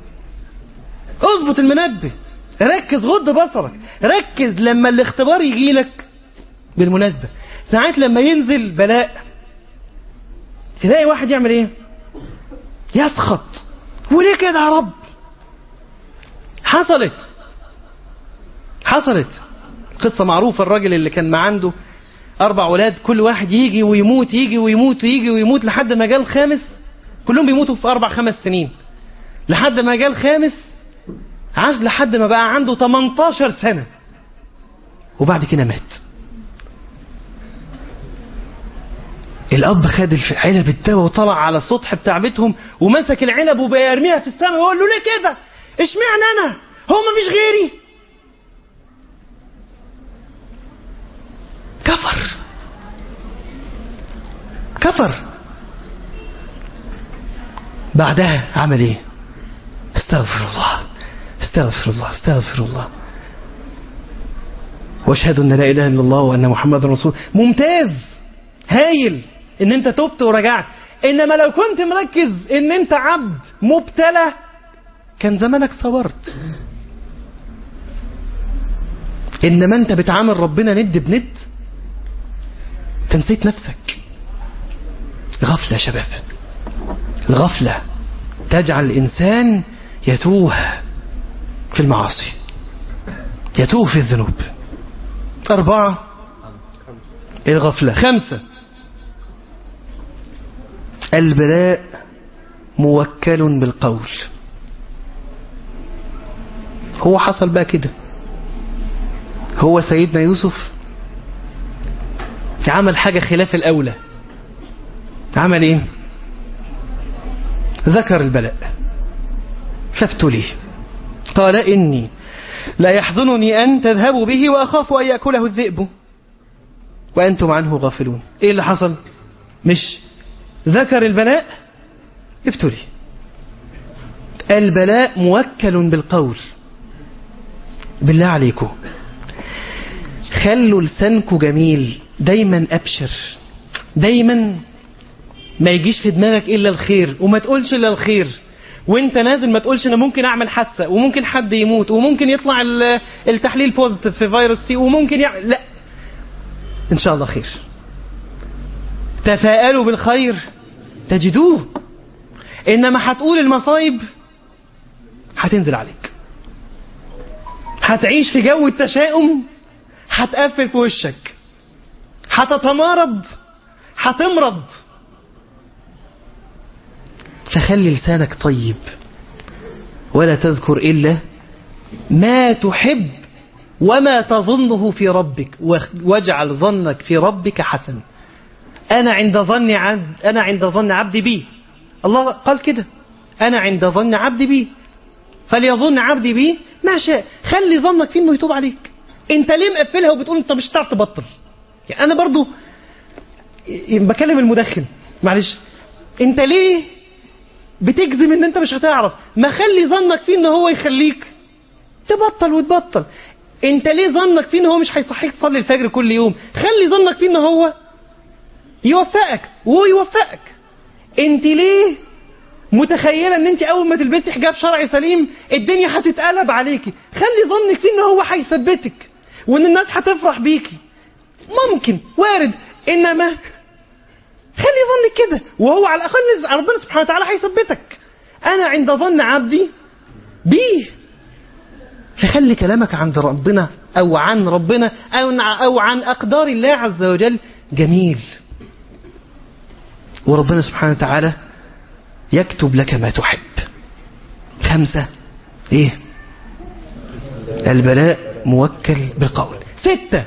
اظبط المنبه. ركز، غض بصرك. ركز لما الاختبار يجي لك. بالمناسبة ساعات لما ينزل بلاء تلاقي واحد يعمل ايه؟ يسخط. وليه كده يا رب؟ حصلت حصلت قصة معروفة. الراجل اللي كان ما عنده أربع أولاد، كل واحد يجي ويموت يجي ويموت ويجي ويموت لحد ما جاء الخامس، كلهم بيموتوا في أربع خمس سنين، لحد ما جاء الخامس عاش لحد ما بقى عنده تمنتاشر سنة وبعد كده مات. الأب خد العلب الدواء وطلع على السطح بتاع بيتهم ومسك العلب وبيرميها في السماء ويقول له ليه كده؟ اشمعنى أنا؟ هو مفيش غيري؟ كفر كفر. بعدها عمل ايه؟ استغفر الله استغفر الله استغفر الله واشهد ان لا اله الا الله وان محمد رسول. ممتاز، هايل ان انت تبت ورجعت. انما لو كنت مركز ان انت عبد مبتلى كان زمانك صبرت. انما انت بتعامل ربنا ند بند، تنسيت نفسك. غفلة يا شباب، الغفلة تجعل الإنسان يتوه في المعاصي، يتوه في الذنوب. أربعة الغفلة. خمسة البلاء موكل بالقول. هو حصل بقى كده، هو سيدنا يوسف عمل حاجة خلاف الأولى. عمل ايه؟ ذكر البلاء فابتليه. قال إني لا يحزنني أن تذهبوا به وأخاف أن يأكله الذئب وأنتم عنه غافلون. إيه اللي حصل؟ مش ذكر البلاء، ابتلي. البلاء موكل بالقول. بالله عليكم خلوا لسانكم جميل، دايما أبشر، دايما ما يجيش في دماغك إلا الخير، وما تقولش إلا الخير. وانت نازل ما تقولش انا ممكن اعمل حادثه وممكن حد يموت وممكن يطلع التحليل بوزيتيف في فيروس سي وممكن يعمل. لا، ان شاء الله خير. تفاءلوا بالخير تجدوه. انما هتقول المصايب هتنزل عليك، هتعيش في جو التشاؤم، هتقفل في وشك، هتتمارض، هتمرض. فخلي لسانك طيب، ولا تذكر إلا ما تحب وما تظنه في ربك، واجعل ظنك في ربك حسن. أنا عند ظن عبد أنا عند ظن عبدي بي. الله قال كده، أنا عند ظن عبدي بي فليظن عبدي بي ما شاء. خلي ظنك فيه إنه يتوب عليك. أنت ليه مقفلها وبتقول أنت مش هتعرف تبطل؟ يعني أنا برضو بكلم المدخن، معلش، أنت ليه بتجزم ان انت مش هتعرف؟ ما خلي ظنك فيه ان هو يخليك تبطل وتبطل. انت ليه ظنك فيه ان هو مش هيصحيك تصلي الفجر كل يوم؟ خلي ظنك فيه ان هو يوفقك وهو يوفقك. انت ليه متخيله ان انت اول ما تلبسي حجاب شرعي سليم الدنيا هتتقلب عليكي؟ خلي ظنك فيه ان هو هيثبتك وان الناس هتفرح بيكي. ممكن، وارد، انما خلي ظنك كده، وهو على الأقل ربنا سبحانه وتعالى هيثبتك. أنا عند ظن عبدي بيه. فخلي كلامك عند ربنا أو عن ربنا أو عن أقدار الله عز وجل جميل، وربنا سبحانه وتعالى يكتب لك ما تحب. خمسة إيه؟ البلاء موكل بالقول. ستة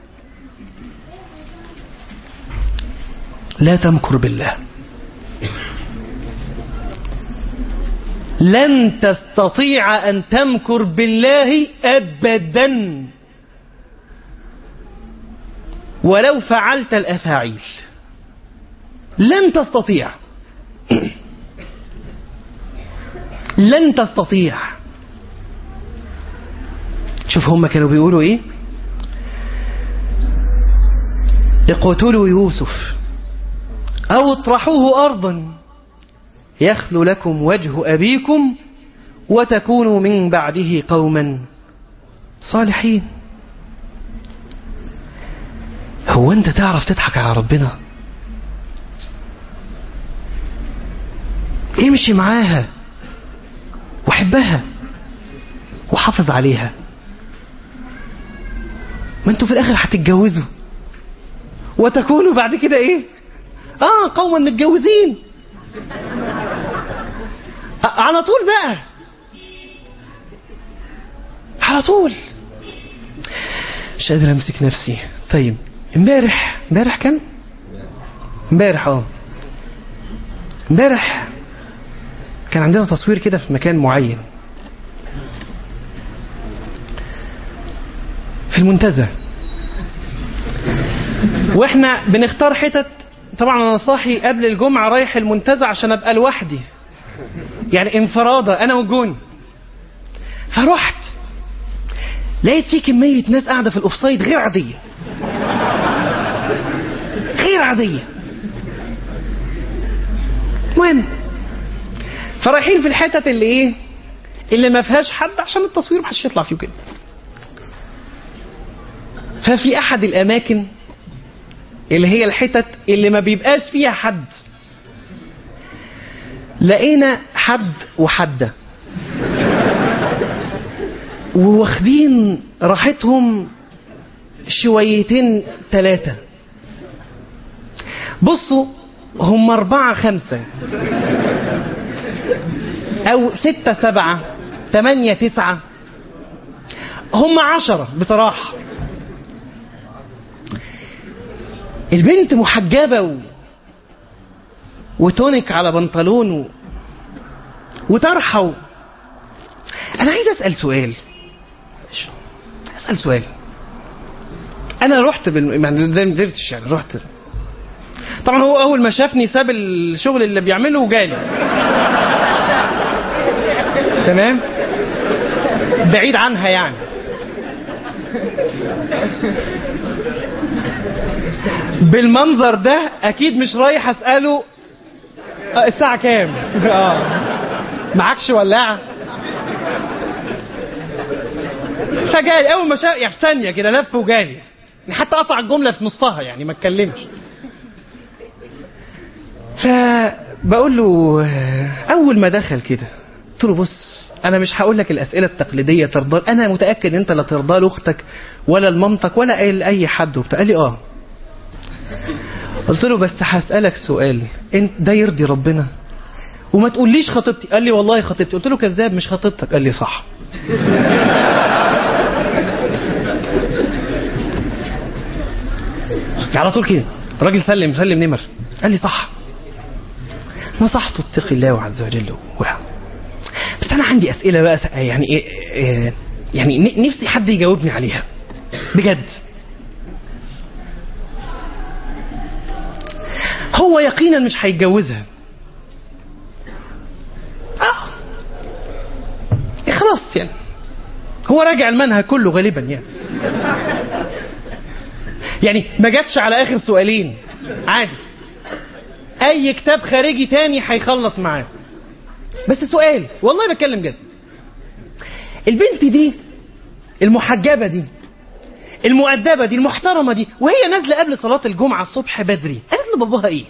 لا تمكر بالله. لن تستطيع أن تمكر بالله أبدا ولو فعلت الأفاعيل. لن تستطيع لن تستطيع. شوف هم كانوا بيقولوا إيه؟ اقتلوا يوسف أو اطرحوه أرضا يخلو لكم وجه أبيكم وتكونوا من بعده قوما صالحين. هو أنت تعرف تضحك على ربنا؟ امشي معاها وحبها وحافظ عليها، ما انتوا في الآخر هتتجوزوا وتكونوا بعد كده ايه؟ اه قوما متجوزين على طول بقى، على طول. مش قادر امسك نفسي. طيب امبارح امبارح كان امبارح اه امبارح كان عندنا تصوير كده في مكان معين في المنتزه، واحنا بنختار حتت. طبعا انا صاحي قبل الجمعة رايح المنتزه عشان ابقى لوحدي، يعني انفرادة انا والجوني. فرحت لقيت في كمية ناس قاعدة في الاوفسايد غير عادية، غير عادية. المهم فرايحين في الحتت اللي ايه اللي ما فيهاش حد عشان التصوير محدش يطلع فيه كده. ففي احد الاماكن اللي هي الحتت اللي ما بيبقاش فيها حد، لقينا حد وحدة وواخدين راحتهم شويتين ثلاثة. بصوا هم أربعة خمسة أو ستة سبعة ثمانية تسعة، هم عشرة بصراحة. البنت محجبة و... وتونك على بنطلون و... وطرحة و... أنا عايز أسأل سؤال أسأل سؤال أنا رحت بال... يعني زي ما قدرتش يعني رحت. طبعا هو أول ما شافني ساب الشغل اللي بيعمله وجالي تمام بعيد عنها يعني. بالمنظر ده اكيد مش رايح اساله الساعه كام اه معكش ولاعه. فجالي اول ما شاف يعني في ثانيه كده لف وجالي، يعني حتى قطع الجمله في نصها يعني ما اتكلمش. فبقول له اول ما دخل كده قلت له بص انا مش هقول لك الاسئله التقليديه ترضى، انا متاكد انت لا ترضى لاختك ولا لمامتك ولا اي حد وبتاع. قال لي اه. قلت له بس هسالك سؤال، انت ده يرضي ربنا؟ وما تقوليش خطيبتي. قال لي والله خطيبتي. قلت له كذاب مش خطيبتك. قال لي صح. على طول كده الراجل سلم سلم نمر. قال لي صح. نصحته اتقي الله عز وجل. بس انا عندي اسئله بقى يعني ايه, إيه يعني نفسي حد يجاوبني عليها بجد. هو يقينا مش هيتجوزها اه خلاص يعني هو راجع المنهج كله غالبا يعني يعني ما جاتش على اخر سؤالين عادي، اي كتاب خارجي تاني هيخلص معاه. بس سؤال والله بتكلم جد، البنت دي المحجبة دي المؤدبة دي المحترمة دي وهي نازلة قبل صلاة الجمعة الصبح بدري قالت لباباها ايه؟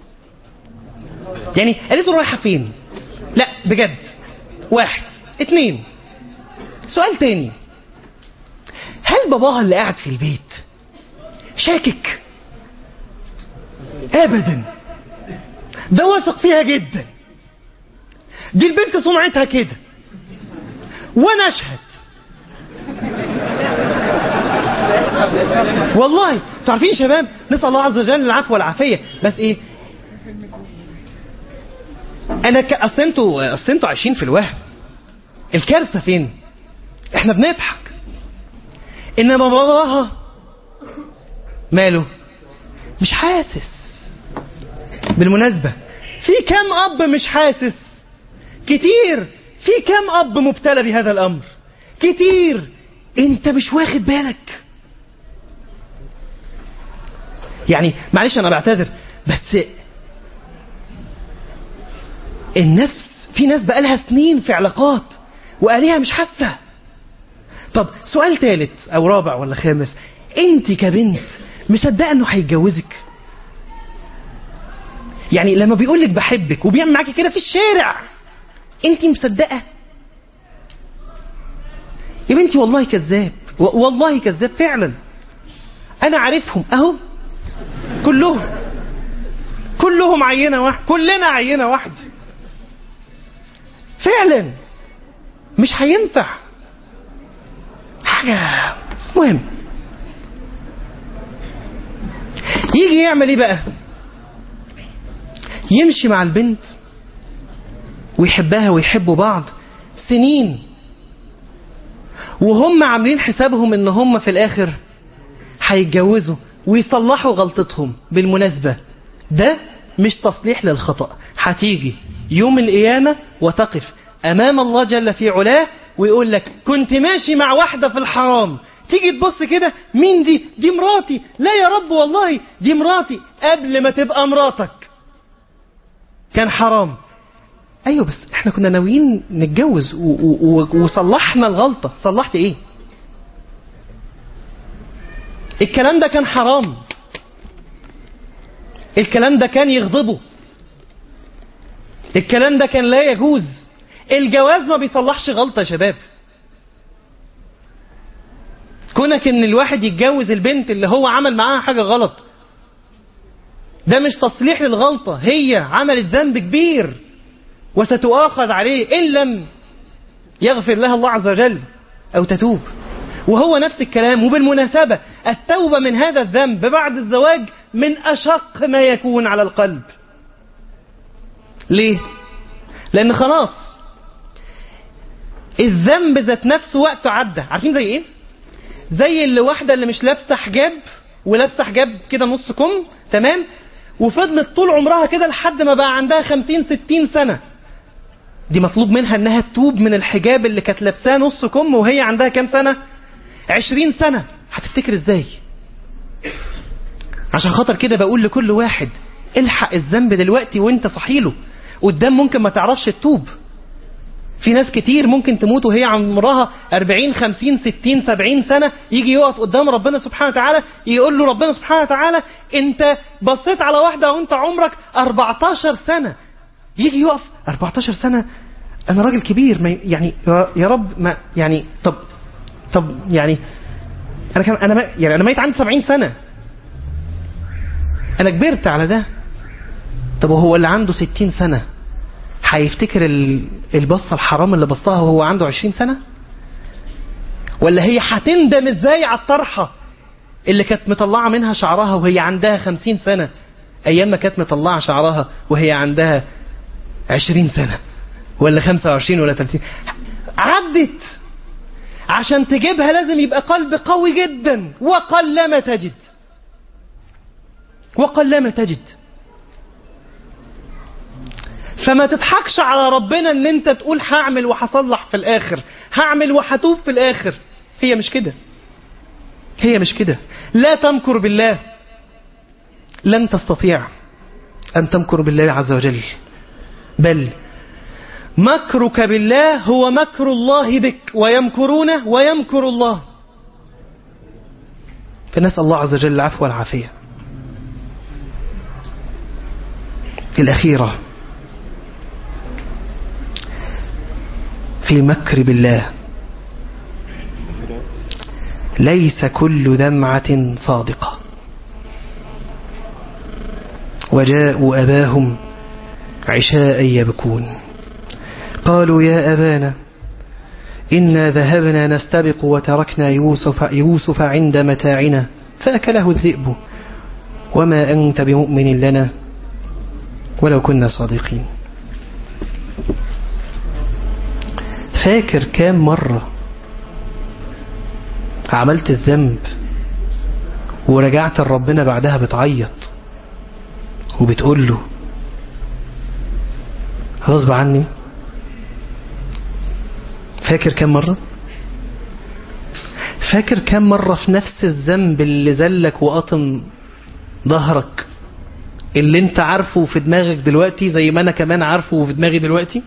يعني قالت له رايحة فين؟ لا بجد. واحد اتنين سؤال تاني، هل باباها اللي قاعد في البيت شاكك؟ ابدا، ده واثق فيها جدا. دي البنت سمعتها كده وانا اشهد والله. تعرفين شباب نسأل الله عز وجل العفو والعافية، بس ايه انا ك... اصل انتوا اصل انتوا عايشين في الوهم. الكارثة فين؟ احنا بنضحك انما باباها ماله مش حاسس. بالمناسبة في كم اب مش حاسس؟ كتير. في كم اب مبتلى بهذا الامر؟ كتير. انت مش واخد بالك. يعني معلش انا بعتذر بس الناس في ناس بقالها سنين في علاقات وقاليها مش حاسه. طب سؤال ثالث او رابع ولا خامس، انت كبنت مصدقه انه هيتجوزك؟ يعني لما بيقولك بحبك وبيعمل معاكي كده في الشارع انت مصدقه؟ يا بنتي والله كذاب، والله كذاب فعلا. انا عارفهم اهو كلهم كلهم عينة واحدة، كلنا عينة واحدة فعلا. مش هينفع حاجة. مهم يجي يعمل ايه بقى؟ يمشي مع البنت ويحبها ويحبوا بعض سنين، وهم عاملين حسابهم ان هم في الاخر هيتجوزوا ويصلحوا غلطتهم. بالمناسبة ده مش تصليح للخطأ. هتيجي يوم القيامة وتقف امام الله جل في علاه ويقول لك كنت ماشي مع واحدة في الحرام. تيجي تبص كده، مين دي؟ دي مراتي. لا يا رب والله دي مراتي قبل ما تبقى مراتك كان حرام. ايوه بس احنا كنا ناويين نتجوز وصلحنا الغلطة. صلحت ايه؟ الكلام ده كان حرام، الكلام ده كان يغضبه، الكلام ده كان لا يجوز. الجواز ما بيصلحش غلطة يا شباب. كونك ان الواحد يتجوز البنت اللي هو عمل معاها حاجة غلط ده مش تصليح للغلطة. هي عملت ذنب كبير وستؤاخذ عليه إن لم يغفر لها الله عز وجل أو تتوب، وهو نفس الكلام. وبالمناسبة التوبة من هذا الذنب بعد الزواج من أشق ما يكون على القلب. ليه؟ لأن خلاص الذنب ذات نفسه وقته عدى. عارفين زي إيه؟ زي اللي واحدة اللي مش لابسة حجاب ولابسة حجاب كده نص كم، تمام، وفضلت طول عمرها كده لحد ما بقى عندها خمسين ستين سنة. دي مطلوب منها انها تتوب من الحجاب اللي كانت لابساه نص كم وهي عندها كام سنة؟ عشرين سنة. هتفتكر ازاي؟ عشان خاطر كده بقول لكل واحد الحق الذنب دلوقتي وانت صحيله. قدام ممكن ما تعرفش تتوب. في ناس كتير ممكن تموت وهي عمرها أربعين خمسين ستين سبعين سنة، يجي يقف قدام ربنا سبحانه وتعالى يقول له ربنا سبحانه وتعالى انت بصيت على واحدة وانت عمرك أربعتاشر سنة. يجي يقف أربعتاشر سنة، انا راجل كبير ما يعني يا رب ما يعني طب طب يعني انا كان انا يعني انا ميت عندي سبعين سنة، انا كبرت على ده. طب وهو اللي عنده ستين سنة هيفتكر البصة الحرام اللي بصها وهو عنده عشرين سنة؟ ولا هي هتندم ازاي على الطرحة اللي كانت مطلعة منها شعرها وهي عندها خمسين سنة ايام ما كانت مطلعة شعرها وهي عندها عشرين سنة ولا خمسة وعشرين ولا ثلاثين؟ عدت. عشان تجيبها لازم يبقى قلب قوي جدا، وقلما تجد وقلما تجد. فما تضحكش على ربنا ان انت تقول هعمل وهصلح في الاخر، هعمل وهتوب في الاخر. هي مش كده، هي مش كده. لا تمكر بالله، لن تستطيع ان تمكر بالله عز وجل، بل مكرك بالله هو مكر الله بك، ويمكرونه ويمكر الله. فنسأل الله عز وجل العفو والعافية. الأخيرة في المكر بالله، ليس كل دمعة صادقة. وجاءوا أباهم عشاء يبكون قالوا يا أبانا إنا ذهبنا نستبق وتركنا يوسف, يوسف عند متاعنا فأكله الذئب وما أنت بمؤمن لنا ولو كنا صادقين. فاكر كام مرة عملت الذنب ورجعت لربنا بعدها بتعيط وبتقول له غصب عني؟ فاكر كام مرة؟ فاكر كام مرة في نفس الذنب اللي زلك وقطم ظهرك، اللي انت عارفه في دماغك دلوقتي زي ما انا كمان عارفه في دماغي دلوقتي؟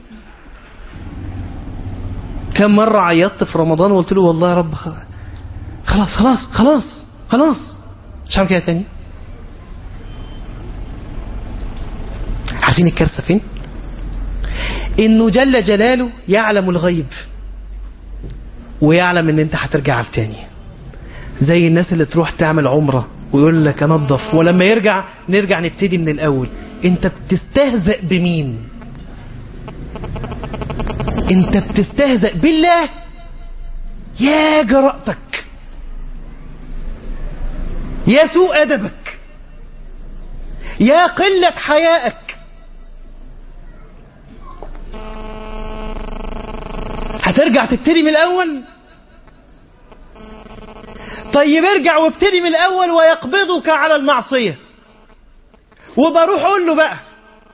كم مرة عيطت في رمضان وقلت له والله يا رب خلاص خلاص خلاص خلاص مش هعمل كده تاني؟ عارفين الكارثة فين؟ انه جل جلاله يعلم الغيب ويعلم ان انت هترجع تاني. زي الناس اللي تروح تعمل عمرة ويقول لك انظف، ولما يرجع نرجع نبتدي من الاول. انت بتستهزأ بمين؟ انت بتستهزأ بالله؟ يا جرأتك، يا سوء ادبك، يا قلة حيائك. هترجع تبتدي من الاول؟ طيب ارجع وابتدي من الاول ويقبضك على المعصية، وبروح اقول له بقى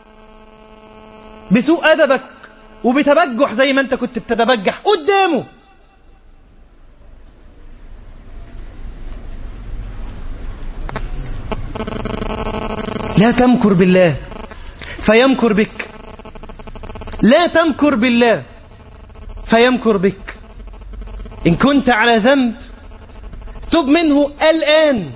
بسوء ادبك وبتبجح زي ما انت كنت بتتبجح قدامه. لا تمكر بالله فيمكر بك، لا تمكر بالله فيمكر بك. إن كنت على ذنب تب منه الآن،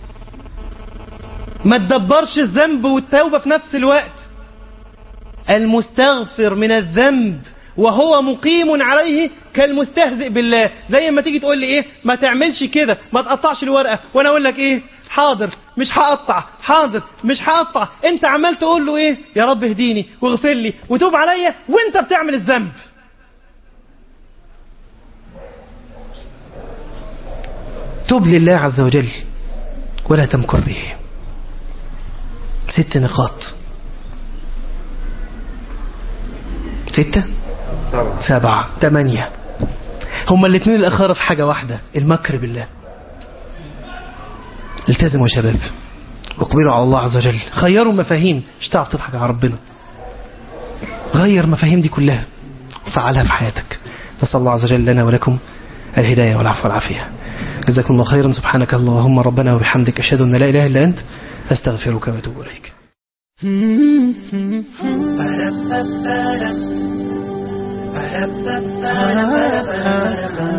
ما تدبرش الذنب والتوبة في نفس الوقت. المستغفر من الذنب وهو مقيم عليه كالمستهزئ بالله. زي ما تيجي تقول لي ايه، ما تعملش كده، ما تقطعش الورقة، وانا اقول لك ايه، حاضر مش هقطع، حاضر مش هقطع. انت عمال تقول له ايه، يا رب اهديني واغفر لي وتوب عليا، وانت بتعمل الذنب. توب لله عز وجل ولا تمكر به. ست نقاط، ستة سبعة ثمانية، هما الاثنين الأخيرة في حاجة واحدة، المكر بالله. التزموا يا شباب واقبلوا على الله عز وجل، خيروا مفاهيم، مش تعرف تضحك على ربنا. غير مفاهيم دي كلها وفعلها في حياتك. نسأل الله عز وجل لنا ولكم الهداية والعفو والعافية. جزاكم الله خيرا. سبحانك اللهم ربنا وبحمدك، أشهد أن لا إله إلا أنت، أستغفرك وأتوب إليك.